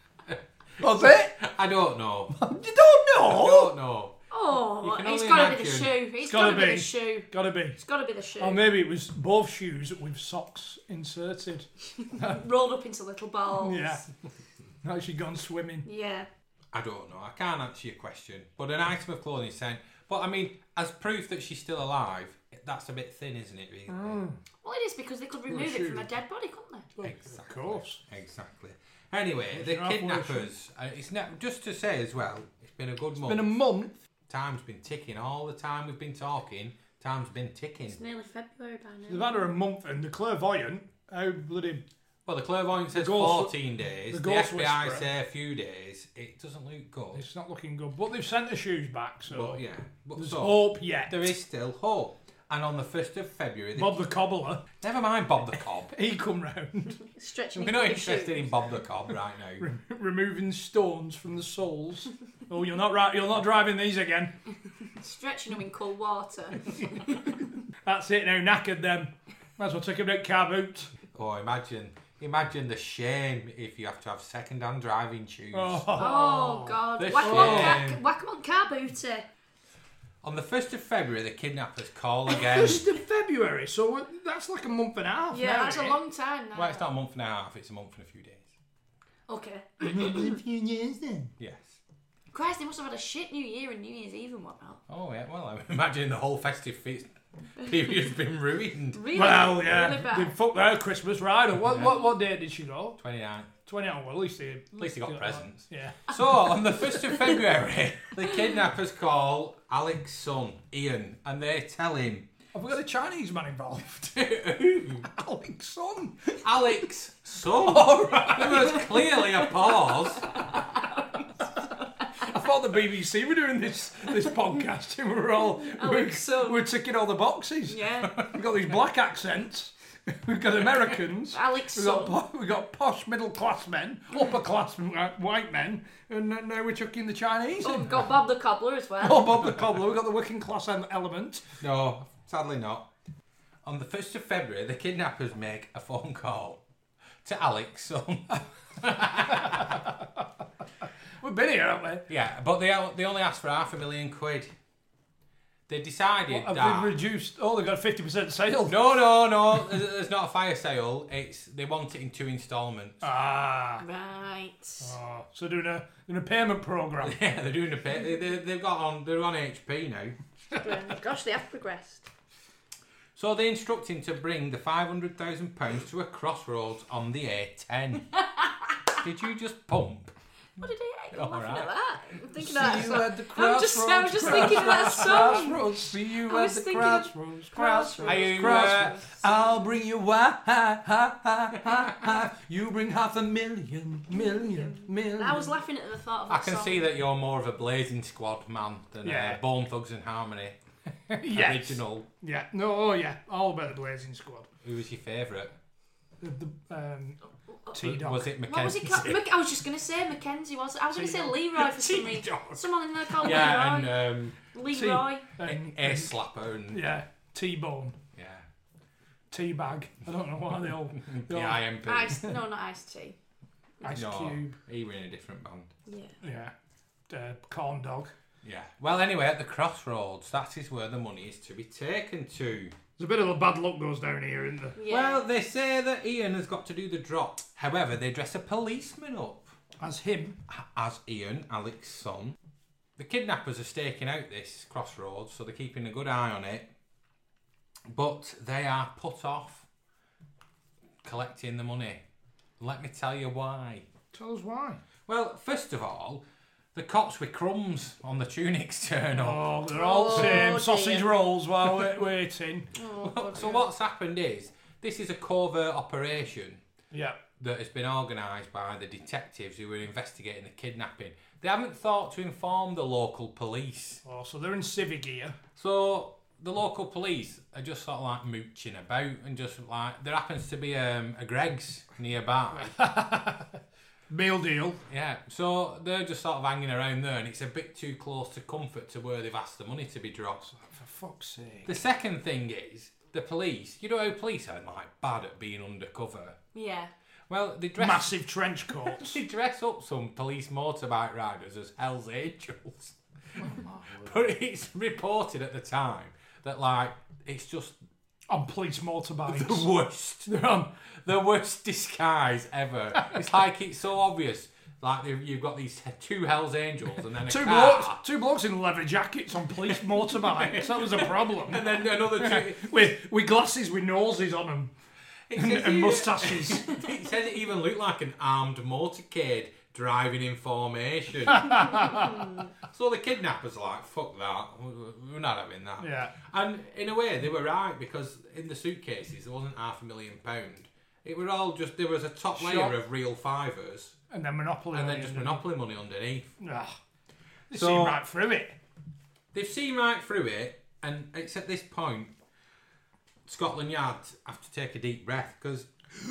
Was it? I don't know. You don't I know? don't know. Oh, You can it's only got to be the imagine. shoe. It's gotta got to be be. the shoe. Gotta be. It's got to be the shoe. Or maybe it was both shoes with socks inserted. Rolled up into little balls. Yeah. Now she's gone swimming. Yeah. I don't know. I can't answer your question. But an item of clothing is sent. But I mean, as proof that she's still alive, that's a bit thin, isn't it? Really? Well, it is because they could remove it from a dead body, couldn't they? Exactly. Of course. Exactly. Anyway, the you're halfway kidnappers. It's not, just to say as well. It's been a good month. Been a month. Time's been ticking. All the time we've been talking, time's been ticking. It's nearly February by They've now. had her a month, and the clairvoyant, how bloody. Well, the clairvoyant says The ghost- 14 days. the The ghost FBI whisperer. say a few days. It doesn't look good. It's not looking good. But they've sent the shoes back, so. But yeah. But There's so, hope yet. there is still hope. And on the 1st of February... Bob the Cobbler, Never mind Bob the Cob. he come round, Stretching We're not interested in Bob the Cob right now. removing stones from the soles. Oh, you're not right. You're not driving these again. Stretching them in cold water. That's it now. Knackered them. Might as well take a bit car boot. Oh, imagine the shame if you have to have second-hand driving shoes. Oh, God. The Whack 'em shame. on car booty. On the 1st of February, the kidnappers call again. 1st of February, so that's like a month and a half. Yeah, now, that's a isn't it? long time now. Well, it's not a month and a half, it's a month and a few days. Okay. A few years then. Yes. Christ, they must have had a shit New Year and New Year's Eve and whatnot. Oh, yeah, well, I imagine the whole festive period's been ruined. Really? Well, yeah, Really they bad. fucked their Christmas right. What date did she go? 29. 20. Oh, well, at least they got presents. Yeah. So, on the 1st of February, the kidnappers call Alex's son, Ian, and they tell him, Have we got a Chinese man involved? who? Alex son. Alex, son. There was clearly a pause. I thought the BBC were doing this podcast, and we're ticking all the boxes. Yeah. We've got these black accents. We've got Americans. Alex We've got posh middle class men, upper class white men, and now we're chucking the Chinese Oh, in. we've got Bob the Cobbler as well. Oh, Bob the Cobbler. We've got the working class element. No, sadly not. On the 1st of February, the kidnappers make a phone call to Alex Son. We've been here, haven't we? Yeah, but they only asked for £500,000. They decided Have that... they reduced? Oh, they've got 50% sale. No. There's not a fire sale. They want it in 2 instalments. Ah. Right. Oh, so doing a payment program. Yeah, they're doing a pay. They're on HP now. Gosh, they have progressed. So they instruct him to bring the £500,000 to a crossroads on the A10. Did you just pump? What did he? I'm Oh, laughing right. at that. I'm thinking See of that you song. at the I was crossroads. just thinking of that song. Crossroads. See you I at was the thinking of crossroads. Are you, Crossroads. I'll bring you wine. You bring $500,000. I was laughing at the thought of I that can song. see that you're more of a Blazing Squad man than Yeah. Bone Thugs and Harmony Yes. original. Yeah. No. Oh, yeah. All about the Blazing Squad. Who was your favourite? T-Dog. Was it What was Mackenzie? it called? I was just going to say Mackenzie. I was going to say Leroy for some reason. T-Dog. Someone in there called Yeah, Leroy. and Leroy. Ace Slapper and Yeah. T-Bone. yeah, T-Bag. I don't know why they all. the IMP. No, not Ice Tea. Ice No, Cube. he were in a different band. Yeah. Yeah. Corn Dog. Yeah. Well, anyway, at the crossroads, that is where the money is to be taken to. There's a bit of a bad luck goes down here, isn't there? Yeah. Well, they say that Ian has got to do the drop. However, they dress a policeman up As him. as Ian, Alex's son. The kidnappers are staking out this crossroads, so they're keeping a good eye on it. But they are put off collecting the money. Let me tell you why. Tell us why. Well, first of all, the cops with crumbs on the tunics turn up. Oh, they're all the same. dear. Sausage rolls while we're waiting. So what's happened is, this is a covert operation Yeah. that has been organised by the detectives who were investigating the kidnapping. They haven't thought to inform the local police. Oh, so they're in civic gear. So the local police are just sort of like mooching about and just like, there happens to be a Greggs nearby. Meal deal. Yeah, so they're just sort of hanging around there and it's a bit too close to comfort to where they've asked the money to be dropped. For fuck's sake. The second thing is, the police, you know how police are like bad at being undercover? Yeah. Well, they dress... Massive trench coats. They dress up some police motorbike riders as Hell's Angels. But it's reported at the time that, like, it's just On police motorbikes. the worst. They're on. The worst disguise ever. It's like it's so obvious. Like, you've got these 2 Hell's Angels and then a car. Two blokes in leather jackets on police motorbikes. That was a problem. And then another 2... with glasses with noses on them. And moustaches. It says it even looked like an armed motorcade driving in formation. So the kidnappers are like, fuck that, we're not having that. Yeah. And in a way, they were right, because in the suitcases, there wasn't £500,000. It were all just, there was a top layer of real fivers, And then Monopoly. and then money just underneath. Monopoly money underneath. They So- see right through it. They've seen right through it, and it's at this point, Scotland Yard have to take a deep breath, because,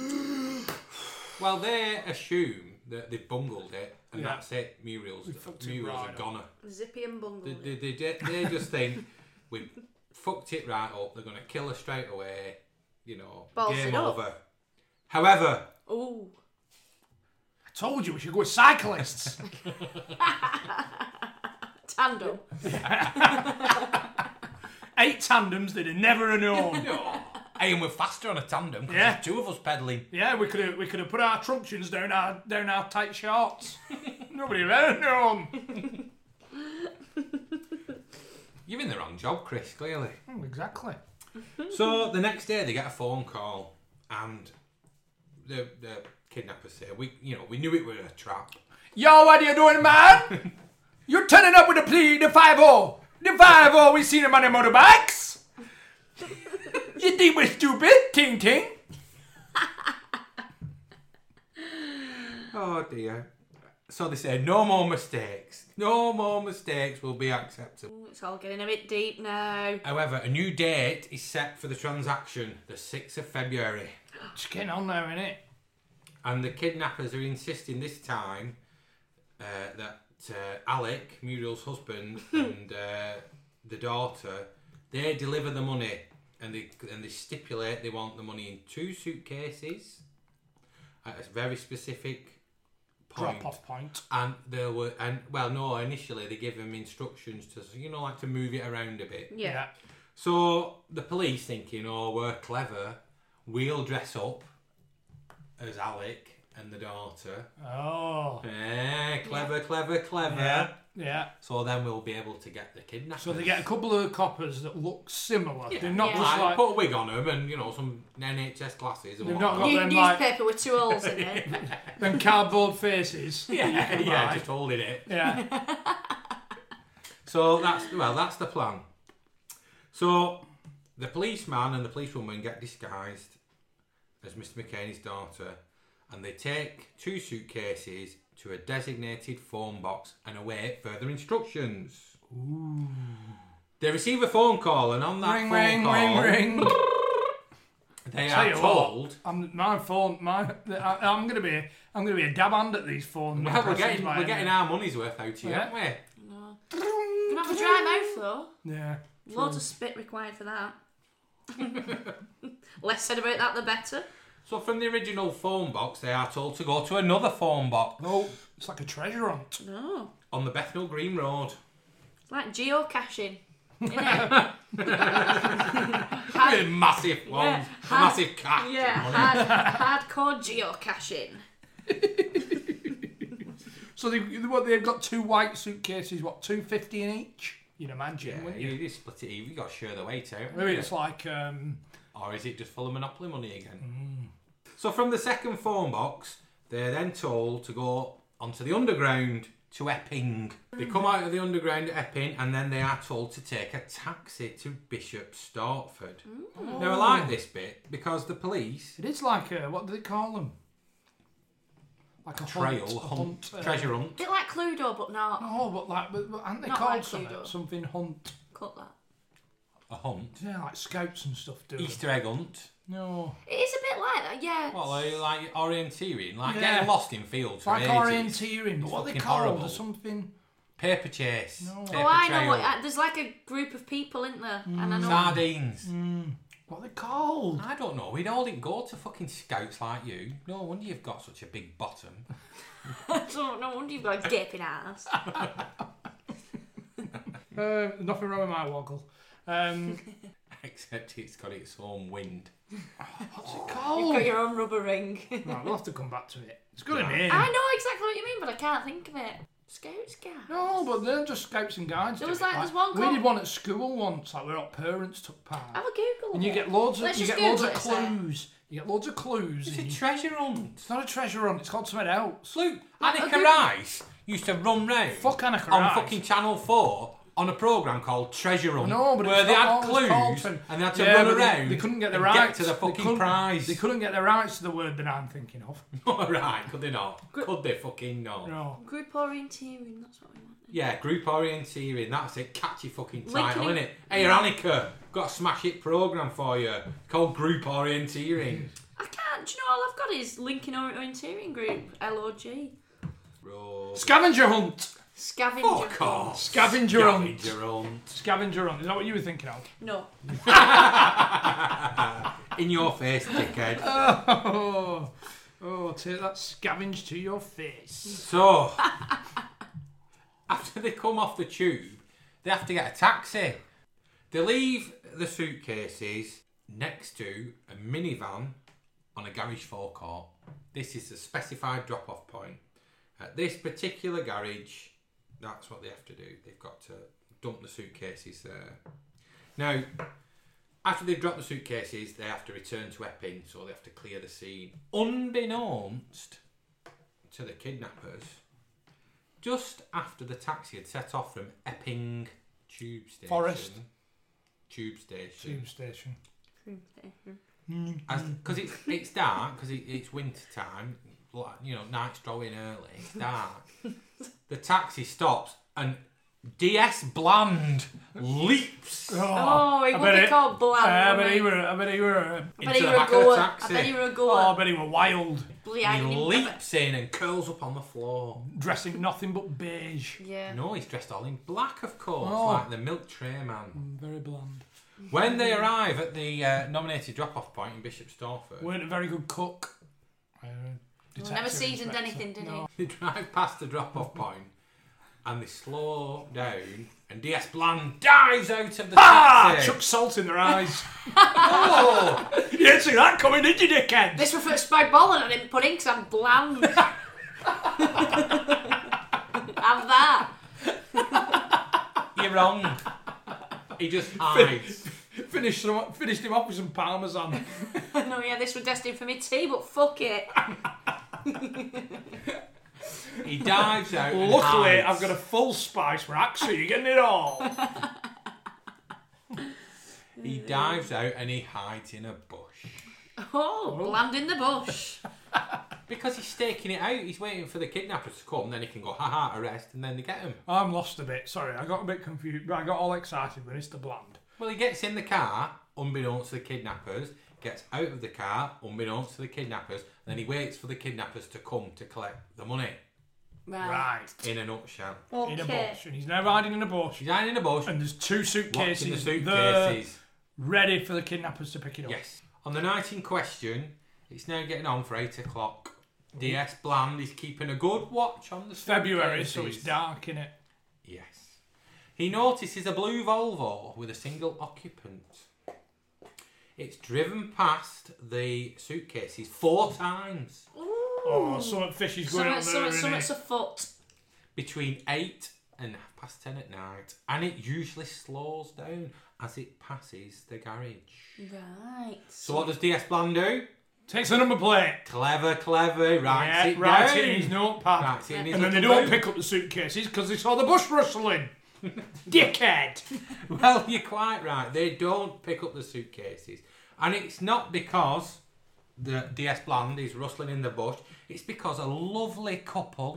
well, they assume that they've bungled it, and Yeah. that's it. Muriel's fucked it a right goner. Zippy and Bungle. They just think, we've fucked it right up, they're going to kill her straight away, you know, Balls game it up. over. However, Ooh. I told you we should go with cyclists. Tandem. 8 tandems they'd have never have known. hey, and we're faster on a tandem, 'cause Yeah. there's 2 of us pedalling. Yeah, we could have put our truncheons down our tight shorts. Nobody would have ever known. You're in the wrong job, Chris, clearly. Exactly. So the next day they get a phone call, and the kidnappers say, we knew it was a trap. Yo, what are you doing, man? You're turning up with the 5-0. The 5-0, we seen him on the motorbikes. You think we're stupid, Ting Ting? Oh dear. So they say no more mistakes. No more mistakes will be acceptable. Ooh, it's all getting a bit deep now. However, a new date is set for the transaction, the 6th of February. It's getting on now, innit? And the kidnappers are insisting this time that Alec, Muriel's husband, and the daughter, they deliver the money, and they stipulate they want the money in 2 suitcases at a very specific point. Drop-off point. And initially they give them instructions to, like to move it around a bit. Yeah. So the police thinking, oh, we're clever, we'll dress up as Alec and the daughter. Oh. Clever. Yeah. So then we'll be able to get the kidnappers. So they get a couple of coppers that look similar. Yeah. They're not Yeah. just like... put a wig on them and, some NHS glasses and They've whatnot. not got them like... Newspaper with 2 holes in it. them cardboard faces. Yeah, just holding it. Yeah. So that's the plan. So the policeman and the policewoman get disguised as Mr. McCaney's daughter, and they take 2 suitcases to a designated phone box and await further instructions. Ooh. They receive a phone call, and on that ring, phone call, ring. they Tell are you told. what, I'm gonna be a dab hand at these phone. Well, we're getting our money's worth out of you, Yeah. aren't we? No. You have a dry mouth though. Yeah. Loads of spit required for that. Less said about that, the better. So from the original phone box, they are told to go to another phone box Oh, it's like a treasure hunt. No. on the Bethnal Green Road. It's like geocaching. Isn't it? Massive ones, massive cash. Yeah, hardcore geocaching. So they've got 2 white suitcases, what, $2.50 in each? You'd imagine, Yeah, wouldn't you? you split it even. You got to share the weight out. Maybe it's like Or is it just full of Monopoly money again? So from the second phone box, they're then told to go onto the underground to Epping. They come out of the underground at Epping, and then they are told to take a taxi to Bishop Stortford. Now I like this bit because the police it is like what do they call them? Like a hunt, treasure hunt. A bit like Cluedo, but not. No, but aren't they Not called like something? Cluedo. Something hunt. Cut that. A hunt. Yeah, like scouts and stuff do. Easter egg hunt. No. It is a bit like that, yeah. What, like orienteering? Like Yeah. getting lost in fields for Like ages. orienteering, but what are they fucking called? horrible. There's something. Paper chase. No. Paper Oh, I know trail. what. There's like a group of people, isn't there? And I know. Sardines. What are they called? I don't know. We'd all didn't go to fucking scouts like you. No wonder you've got such a big bottom. So no wonder you've got a gaping ass. Nothing wrong with my woggle. Except it's got its own wind. What's it You've called? got your own rubber ring. Right, we'll have to come back to it. It's got a Right. name. I know exactly what you mean, but I can't think of it. Scouts, guys. No, but they're just scouts and guides. There do was it. like- there's one we called- did one at school once, like where our parents took part. Have a Google. And you it. get loads of Let's you just get loads Google of it, Sarah. clues. You get loads of clues. It's and a you- treasure hunt. It's not a treasure hunt. It's called something else. Look, Like, Annika okay. Rice used to run round Fuck Annika on Rice. fucking Channel 4 on a programme called Treasure Hunt. No, but where it's they not had always called clues treasure- and they had to Yeah, run but around. They couldn't get the and rights get to the They fucking couldn't- prize. They couldn't get the rights to the word that I'm thinking of. Alright, could they not? Could they fucking not? No. Group orienteering. That's what we want. Yeah, group orienteering, that's it. Catchy fucking Lincoln title, in- innit? Hey, Annika, got a smash hit programme for you called Group Orienteering. I can't. Do you know all I've got is Lincoln Orienteering Group, LOG. Road. Scavenger hunt. Scavenger. Fuck off. Scavenger hunt. Scavenger hunt. Scavenger hunt. Is that what you were thinking of? No. In your face, dickhead. Oh, take that scavenge to your face. So, after they come off the tube, they have to get a taxi. They leave the suitcases next to a minivan on a garage forecourt. This is the specified drop-off point. At this particular garage, that's what they have to do. They've got to dump the suitcases there. Now, after they've dropped the suitcases, they have to return to Epping, so they have to clear the scene. Unbeknownst to the kidnappers, just after the taxi had set off from Epping Tube Station. Forest. Tube Station. Tube station. Group there. Because it's dark, because it's winter time, night stroll in early, it's dark. The taxi stops and DS Bland leaps Oh, he I would bet be it- called Bland. I wouldn't bet he? he were. I bet he were. I bet into he the were a back of the goer. I taxi. bet he were a Oh, I goer. bet he were wild, Bloody He hiding him. leaps in and curls up on the floor. dressing nothing but beige. Yeah. No, he's dressed all in black, of course, Oh. like the milk tray man. Very bland. When they arrive at the nominated drop-off point in Bishop Stortford, Weren't a very good cook. Never seasoned anything, did he? they drive past the drop-off point and they slow down, and DS Bland dives out of the Ah! taxi. Chuck salt in their eyes. Oh! You didn't see that coming, did you, dickhead? This was first by ball and I didn't put in because I'm bland. Have that. You're wrong. He just hides. Finished him off with some parmesan. No, yeah, this was destined for me tea, but fuck it. He dives out. And Luckily, hides. I've got a full spice rack, so you're getting it all. He dives out and he hides in a bush. Oh, bland in the bush. Because he's staking it out. He's waiting for the kidnappers to come, then he can go, haha, arrest, and then they get him. I'm lost a bit. Sorry, I got a bit confused. I got all excited when it's the bland. Well, he gets in the car, unbeknownst to the kidnappers, gets out of the car, unbeknownst to the kidnappers, and then he waits for the kidnappers to come to collect the money. Right. In a nutshell. Okay. In a bush. And he's now hiding in a bush. He's hiding in a bush, And there's two watching suitcases. the there, suitcases. ready for the kidnappers to pick it up. Yes. On the night in question, it's now getting on for 8 o'clock. DS Bland is keeping a good watch on the February, so suitcases. it's dark, innit? Yes. He notices a blue Volvo with a single occupant. It's driven past the suitcases 4 times Oh, something fishy's going on there, Something's innit? afoot. between 8 and 10:30 at night, and it usually slows down as it passes the garage. Right. So what does DS Bland do? Takes the number plate. Clever, writes it writes down. it in his notepad. Writes it in his And then they little don't book. pick up the suitcases because they saw the bush rustling. Dickhead. Well, you're quite right. They don't pick up the suitcases. And it's not because the DS Bland is rustling in the bush. It's because a lovely couple,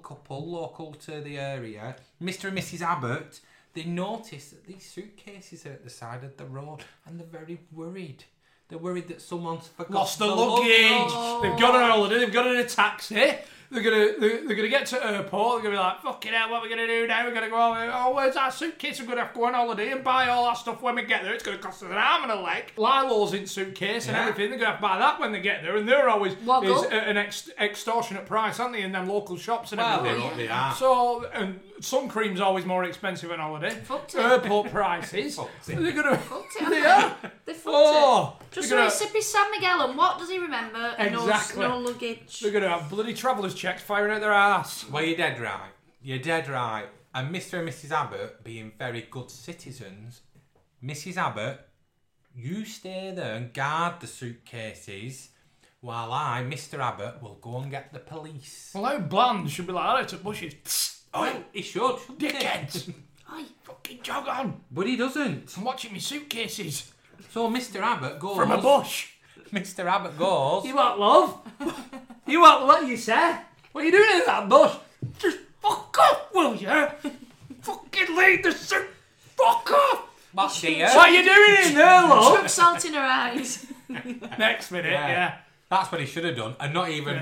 local to the area, Mr. and Mrs. Abbott, they notice that these suitcases are at the side of the road and they're very worried. They're worried that someone's forgotten Lost the luggage. They've got an holiday. They've got in a taxi. They're gonna get to airport. They're gonna be like, fucking hell, what are we gonna do now? We're gonna go. Oh, where's our suitcase? We're gonna have to go on holiday and buy all our stuff when we get there. It's gonna cost us an arm and a leg. Lilo's in suitcase and Yeah. everything. They're gonna have to buy that when they get there, and they're always Woggle. is an extortionate price, aren't they, in them local shops and Well, everything? they are. So, and sun cream's always more expensive on holiday. Fucked it. Airport prices. Fucked it. They're gonna. Fucked it, They haven't are. They fucked Oh, it. Just they're so gonna, Sippy San Miguel, and what does he remember? Exactly. No luggage. they're gonna have bloody travellers checks firing out their ass. Well, you're dead right. You're dead right. And Mr. and Mrs. Abbott, being very good citizens, Mrs. Abbott, you stay there and guard the suitcases while I, Mr. Abbott, will go and get the police. Well, how bland should be like that? It's bushes. Well, he should, shouldn't he? Dickheads! Aye. Fucking jog on! But he doesn't. I'm watching my suitcases So Mr. Abbott goes... from a bush. Mr. Abbott goes... what, love? You what you say? What are you doing in that bush? Just fuck off, will you? Fucking leave the suit. Fuck off! What, dear? What are you doing in there, love? Chuck salt in her eyes. Next minute, yeah. That's what he should have done. And not even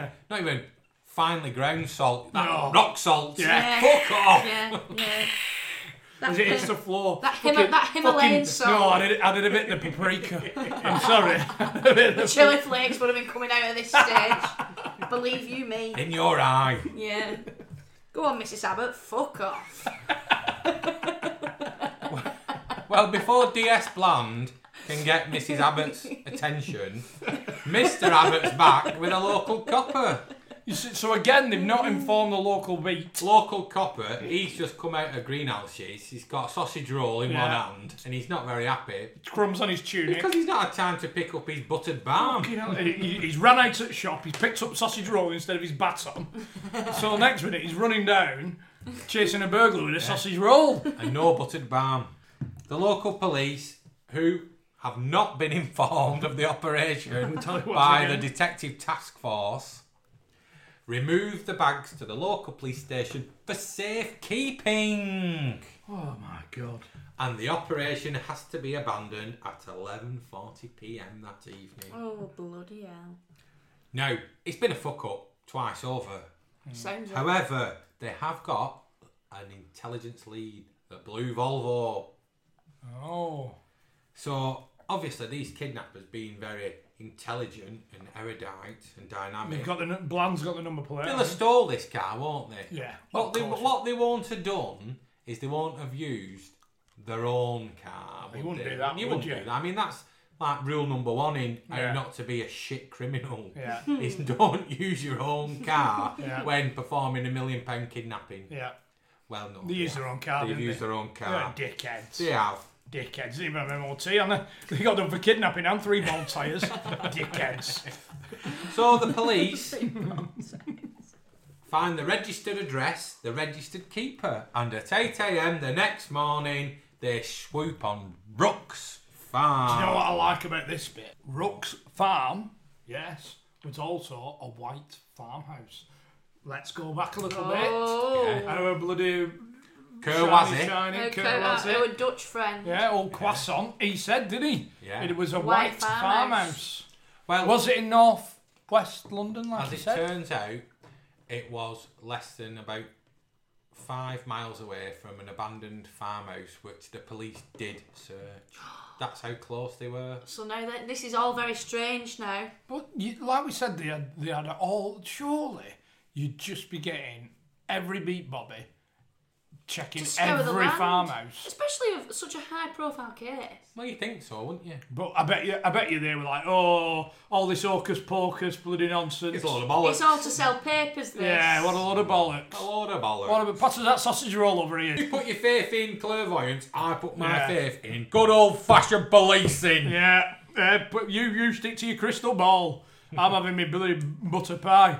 finely ground salt. No. Rock salt. Yeah. Fuck off. Yeah, yeah. As it hits the floor. That Himalayan salt. No, I did a bit of the paprika. I'm sorry. A bit of the- Chili flakes would have been coming out of this stage. Believe you me. In your eye. Yeah. Go on, Mrs. Abbott. Fuck off. Well, before DS Bland can get Mrs. Abbott's attention, Mr. Abbott's back with a local copper. You see, so again, they've not informed the local beat. Local copper, he's just come out of greenhouses. He's got a sausage roll in one Yeah. hand, and he's not very happy Crumbs on his tunic. because he's not had time to pick up his buttered balm. You know, he's ran out at the shop, he's picked up sausage roll instead of his baton. So next minute he's running down, chasing a burglar with a sausage roll. And no buttered balm. The local police, who have not been informed of the operation Tell you what by again. the detective task force, remove the bags to the local police station for safekeeping. Oh my God. And the operation has to be abandoned at 11:40 p.m. that evening. Oh, bloody hell. Now, it's been a fuck up twice over. Sounds right. However, they have got an intelligence lead, the blue Volvo. Oh. So, obviously, these kidnappers being very intelligent and erudite and dynamic. Bland's got the number plate. They'll have stole this car, won't they? Yeah. What they won't have done is they won't have used their own car. You wouldn't do that, You would wouldn't you? do that. I mean, that's like rule number one in how Yeah. not to be a shit criminal. Yeah. Is don't use your own car Yeah. when performing £1 million kidnapping. Yeah. Well, no. They use their own car, They've didn't used they? their own They're car. dickheads. They have. Dickheads. They even have MOT on there. They got done for kidnapping and 3 bald tyres. Dickheads. So the police find the registered address, the registered keeper, and at 8 a.m. the next morning they swoop on Brooks Farm. Do you know what I like about this bit? Rook's Farm, yes, was also a white farmhouse. Let's go back a little bit. Oh. Our bloody Kerwazi. shiny Okay, Kerwazi. our Dutch friend. Yeah, old croissant. He said, didn't he? Yeah. It was a White white farmhouse. farmhouse. Well, Was it in North West London, like as you it said? turns out, it was less than about 5 miles away from an abandoned farmhouse, which the police did search. That's how close they were. So now that this is all very strange now. But like we said, they had all. Surely you'd just be getting every beat Bobby, checking To scour the every land. farmhouse. Especially of such a high profile case. Well, you think so, wouldn't you? But I bet you they were like, oh, all this hocus pocus, bloody nonsense. It's a load of bollocks. It's all to sell papers, this. Yeah, what a load of bollocks. A load of bollocks. What about passes that sausage roll over You here? put your faith in clairvoyance, I put my Yeah. faith in good old-fashioned policing. Yeah, but you stick to your crystal ball. I'm having my bloody butter pie.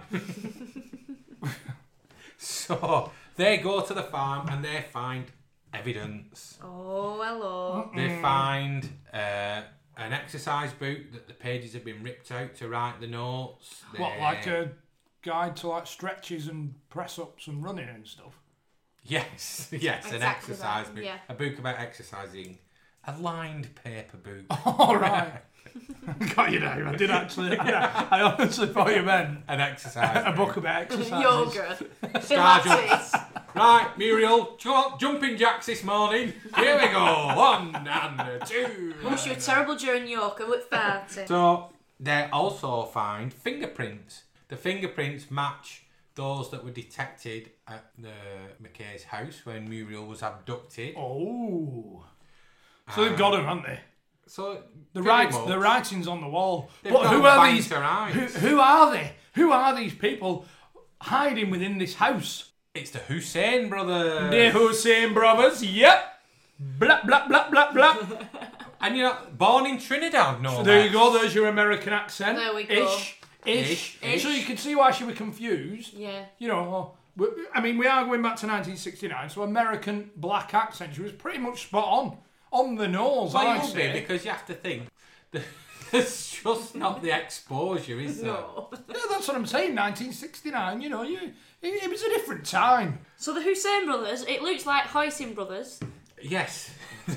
So they go to the farm and they find evidence. Oh, hello. They find an exercise boot that the pages have been ripped out to write the notes. What, They- like a guide to like stretches and press ups and running and stuff? Yes, yes, an Exactly exercise that, boot. yeah. A book about exercising. A lined paper boot. All right. Got you now. I did actually. I honestly thought you meant An exercise a boot. book about exercises. Yoga. Star Pilates. Right, Muriel, jumping jacks this morning. Here we go. 1 and 2. Wish you were terrible during yoga with 30. So they also find fingerprints. The fingerprints match those that were detected at the McKay's house when Muriel was abducted. Oh. So they've got him, haven't they? So The pretty much, writing's on the wall. they've But got who are banged these? her eyes. Who are they? Who are these people hiding within this house? It's the Hussein brothers. The Hussein brothers. Yep. Blah blah blah blah blah. And you're born in Trinidad, no? There you less. go. There's your American accent. There we go. Ish. Ish. So you can see why she was confused. Yeah. You know, I mean, we are going back to 1969, so American black accent. She was pretty much spot on the nose. Well, I'd you would be, say. because you have to think. There's just not the exposure, is there? No. Yeah, that's what I'm saying. 1969. You know, it was a different time. So the Hussein brothers, it looks like Hoisin brothers. Yes.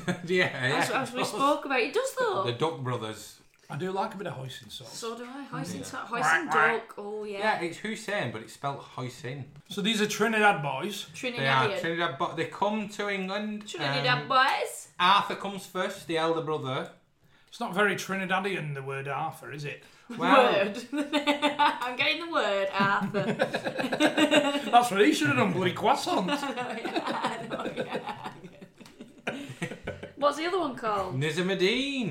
yeah. As we spoke about. It does though. The Duck brothers. I do like a bit of hoisin sauce. So do I. Hoisin duck. Oh Yeah, yeah. it's Hussein, but it's spelled Hoisin. So these are Trinidad boys. They are Trinidadian. Trinidad, but they come to England. Trinidad boys. Arthur comes first, the elder brother. It's not very Trinidadian, the word Arthur, is it? Well, Word. I'm getting the word, Arthur. That's what he should have done, bloody croissant. What's the other one called? Nizamuddin.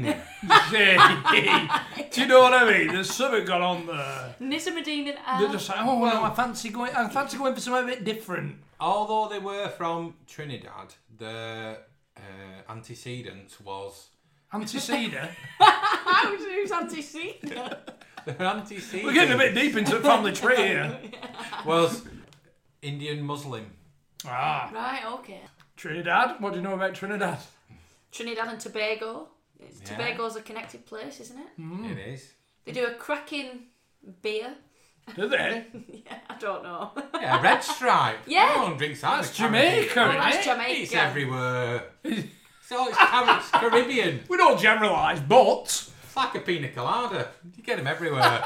Do you know what I mean? There's something gone on there. Nizamuddin and They're Al. just like, oh no, I fancy going for something a bit different. Although they were from Trinidad, the antecedents was... Antecedent. Who's antecedent? The antecedent We're getting a bit deep into the family tree here. was Indian Muslim. Ah, Right, okay. Trinidad. What do you know about Trinidad? Trinidad and Tobago. Yeah. Tobago's a connected place, isn't it? It is. They do a cracking beer. Do they? Yeah, I don't know. Yeah, Red Stripe. Yeah. Everyone drinks that. That's Jamaica, Oh, that's innit? Jamaica. It's everywhere. It's Caribbean. We don't generalise, but It's like a pina colada. You get them everywhere.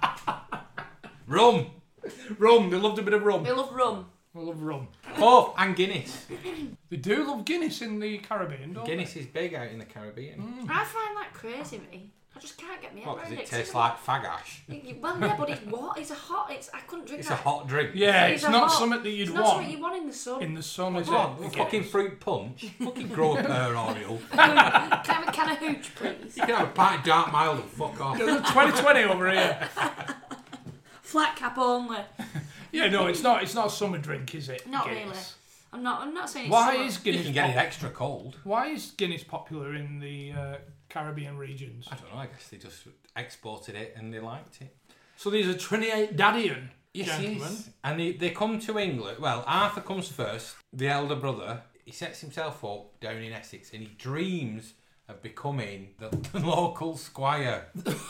Rum. rum. They loved a bit of rum. They love rum. They love rum. Oh, and Guinness. They do love Guinness in the Caribbean, don't Guinness is big out in the Caribbean. I find that crazy, me. I just can't get me head What, because around it it. tastes like fagash? Well, yeah, but it's what? It's a hot. I couldn't drink It's that. a hot drink. they? Yeah, It's it's a not hot- something that you'd It's not want something you want in the sun. in the sun, is Come on, it? fucking fruit punch. Fucking grow a pear, Oriel. Can I have a can of hooch, please? You can have a pint of dark mild and fuck off. There's a 2020 over here. Flat cap only. Yeah, no, it's not. It's not a summer drink, is it? Not Guinness? really. I'm not saying it's Why summer. is You Guinness? can get it extra cold. Why is Guinness popular in the Caribbean regions? I don't know, I guess they just exported it and they liked it. So these are Trinidadian gentlemen. Yes. And they come to England. Well, Arthur comes first, the elder brother. He sets himself up down in Essex and he dreams of becoming the local squire.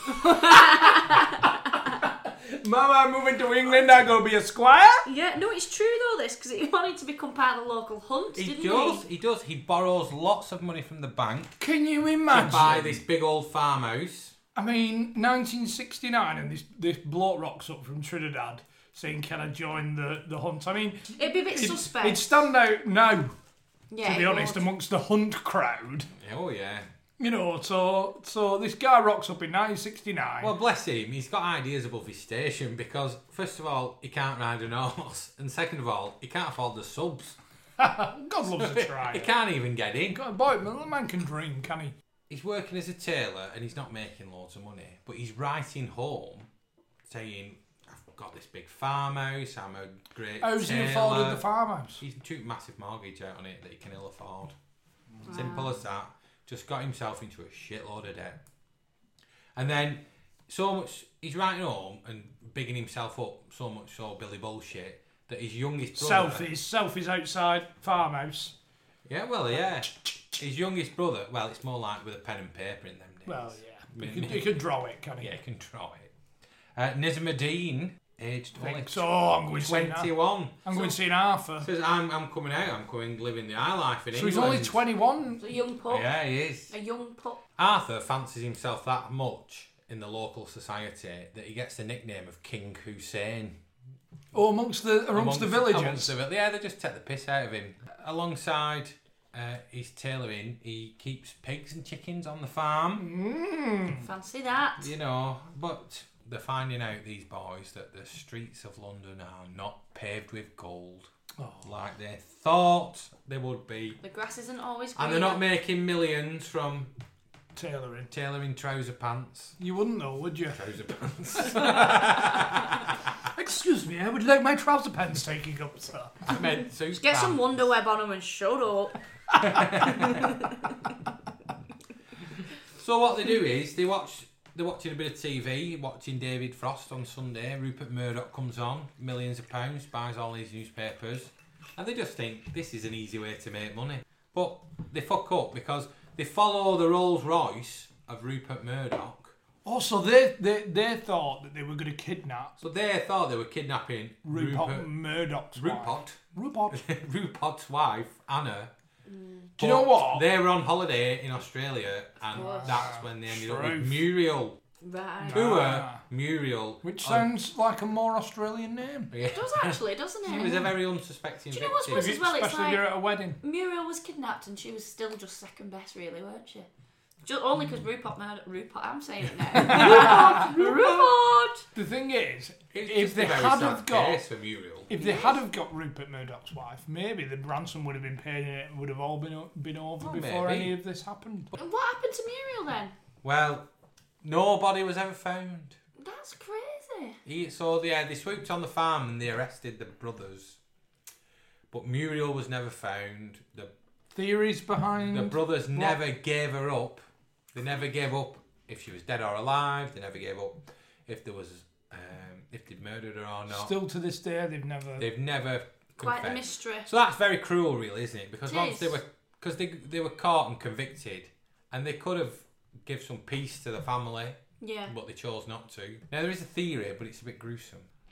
Mama, I'm moving to England. I'm gonna be a squire. Yeah, no, it's true though. This because he wanted to become part of the local hunt, He didn't does, he? he does. He borrows lots of money from the bank Can you to imagine? buy this big old farmhouse. I mean, 1969, and this bloke rocks up from Trinidad saying, "Can I join the hunt?" I mean, It'd be a bit suspect. it'd stand out now, yeah, to be it honest, would. amongst the hunt crowd. Oh, yeah. You know, so this guy rocks up in 1969. Well, bless him, he's got ideas above his station because, first of all, he can't ride an horse, and second of all, he can't afford the subs. God loves a try. He can't even get in. God, boy, the man can dream, can he? He's working as a tailor and he's not making loads of money, but he's writing home saying, I've got this big farmhouse, I'm a great How's he tailor. afforded the farmhouse? He's took massive mortgage out on it that he can ill afford. Simple as that. Just got himself into a shitload of debt. And then, so much, he's writing home and bigging himself up so much so, Billy Bullshit, that his youngest brother... Selfies outside farmhouse. Yeah, well, yeah. His youngest brother, well, it's more like with a pen and paper in them days. Well, yeah. I mean, He could draw it, can he? Yeah, he can draw it. Nizamuddin, aged I think so. I'm going to see that. 21. I'm going to see an Arthur. Says, I'm coming out, I'm coming living the high life in So England. he's only 21. It's a young pup. Yeah, he is. A young pup. Arthur fancies himself that much in the local society that he gets the nickname of King Hussein. Oh, amongst the villagers. Yeah, they just take the piss out of him. Alongside his tailoring, he keeps pigs and chickens on the farm. Fancy that. You know, but they're finding out, these boys, that the streets of London are not paved with gold like they thought they would be. The grass isn't always green. And they're not making millions from Tailoring. trouser pants. You wouldn't know, would you? Trouser pants. Excuse me, I would like my trouser pants taking up, sir. I meant suit Get some pants. Wonder Web on them and shut up. So what they do is they're watching a bit of TV, watching David Frost on Sunday. Rupert Murdoch comes on, millions of pounds, buys all these newspapers, and they just think this is an easy way to make money. But they fuck up because they follow the Rolls Royce of Rupert Murdoch. Also, they thought that they were going to kidnap So they thought they were kidnapping Rupert Murdoch's wife. Rupert. Rupert's wife, Anna. Do you know what? They were on holiday in Australia, and that's when they ended up with Muriel. Right. Poor Muriel. Which sounds like a more Australian name. Yeah. It does actually, doesn't it? She was a very unsuspecting Do you know what's victim. worse as well? It's Especially if you're like at a wedding. Muriel was kidnapped and she was still just second best, really, weren't she? Just only because Rupert, I'm saying it now. Rupert! The thing is, It's if just they a very had sad have got, case for Muriel. if they had have got Rupert Murdoch's wife, maybe the ransom would have been paid and it would have all been over Well, before maybe. any of this happened. And what happened to Muriel then? Well, nobody was ever found. That's crazy. They swooped on the farm and they arrested the brothers. But Muriel was never found. The Theories behind. brothers never gave her up. They never gave up if she was dead or alive. They never gave up if there was if they'd murdered her or not. Still to this day, they've never. They've never Quite the confessed. mystery. So that's very cruel, really, isn't it? Because It once is. they were caught and convicted, and they could have give some peace to the family, Yeah. but they chose not to. Now there is a theory, but it's a bit gruesome,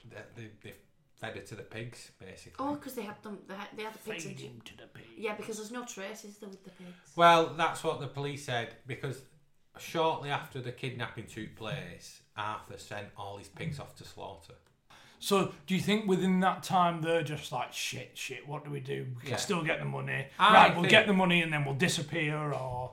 they fed her to the pigs, basically. Oh, because they had them. They had the pigs. Feed him to the pig. Yeah, because there's no traces there with the pigs. Well, that's what the police said, because shortly after the kidnapping took place, Arthur sent all his pigs off to slaughter. So, do you think within that time they're just like, shit, what do we do? We can still get the money. We'll get the money and then we'll disappear, or...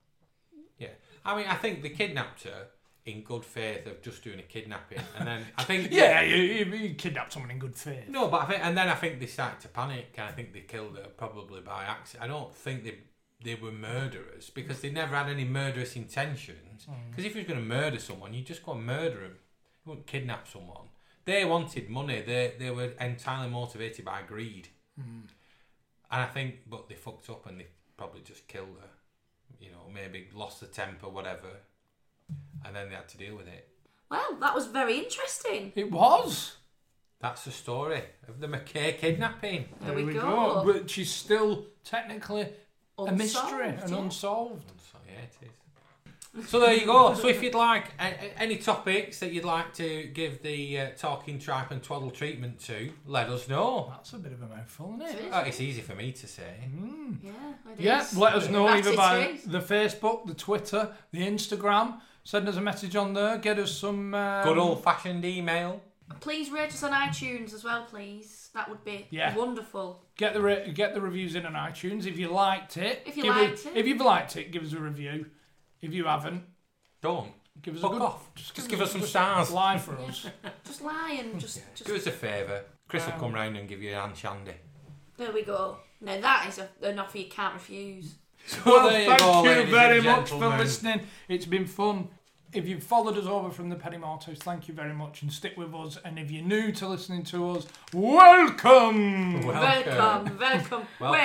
Yeah. I mean, I think they kidnapped her in good faith of just doing a kidnapping, and then I think... Yeah, you kidnapped someone in good faith. No, but I think they started to panic, and I think they killed her probably by accident. I don't think they were murderers, because they never had any murderous intentions. Because if you were going to murder someone, you just go and murder them. You wouldn't kidnap someone. They wanted money. They were entirely motivated by greed. And I think, but they fucked up and they probably just killed her. You know, maybe lost the temper, whatever. And then they had to deal with it. Well, that was very interesting. It was. That's the story of the McKay kidnapping. There we go. But she's still technically a mystery and yeah. unsolved. So, yeah, it is. So there you go. So if you'd like any topics that you'd like to give the Talking Tripe and Twaddle treatment to, let us know. That's a bit of a mouthful, isn't it? It's easy for me to say. Yeah, it Yeah, is. let us know That either it by is. the Facebook, the Twitter, the Instagram. Send us a message on there. Get us some... Good old-fashioned email. Please rate us on iTunes as well, please. That would be wonderful. Get the reviews in on iTunes. If you liked it... If you've liked it, give us a review. If you haven't... Don't. Give us Fuck a good... off. Just give us some stars. Lie for us. Just lie and just... Do us a favour. Chris will come round and give you an hand shandy. There we go. Now that is an offer you can't refuse. Well, there you thank go, you ladies very and much for gentlemen. listening. It's been fun. If you've followed us over from the Penny Martos, thank you very much and stick with us. And if you're new to listening to us, welcome! Welcome.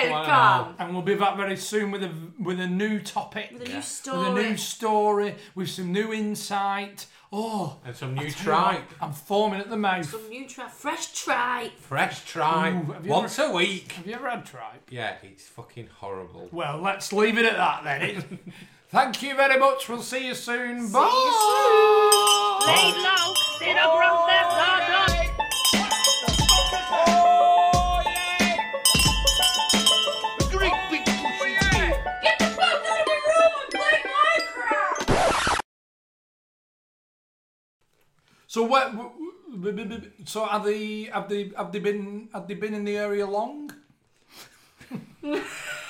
And we'll be back very soon with a new topic. With a new story. With a new story, with some new insight. Oh, And some new I tell you tripe. what, I'm foaming at the mouth. Some new tripe. Fresh tripe. Fresh tripe. Ooh, have you Once a week. Have you ever had tripe? Yeah, it's fucking horrible. Well, let's leave it at that then. Thank you very much. We'll see you soon. Bye. Lay low, sit across that sawdust. Get the fuck out of my room and play Minecraft! So what? So have they been in the area long?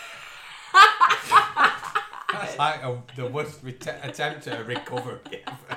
That's like the worst attempt at a recovery ever.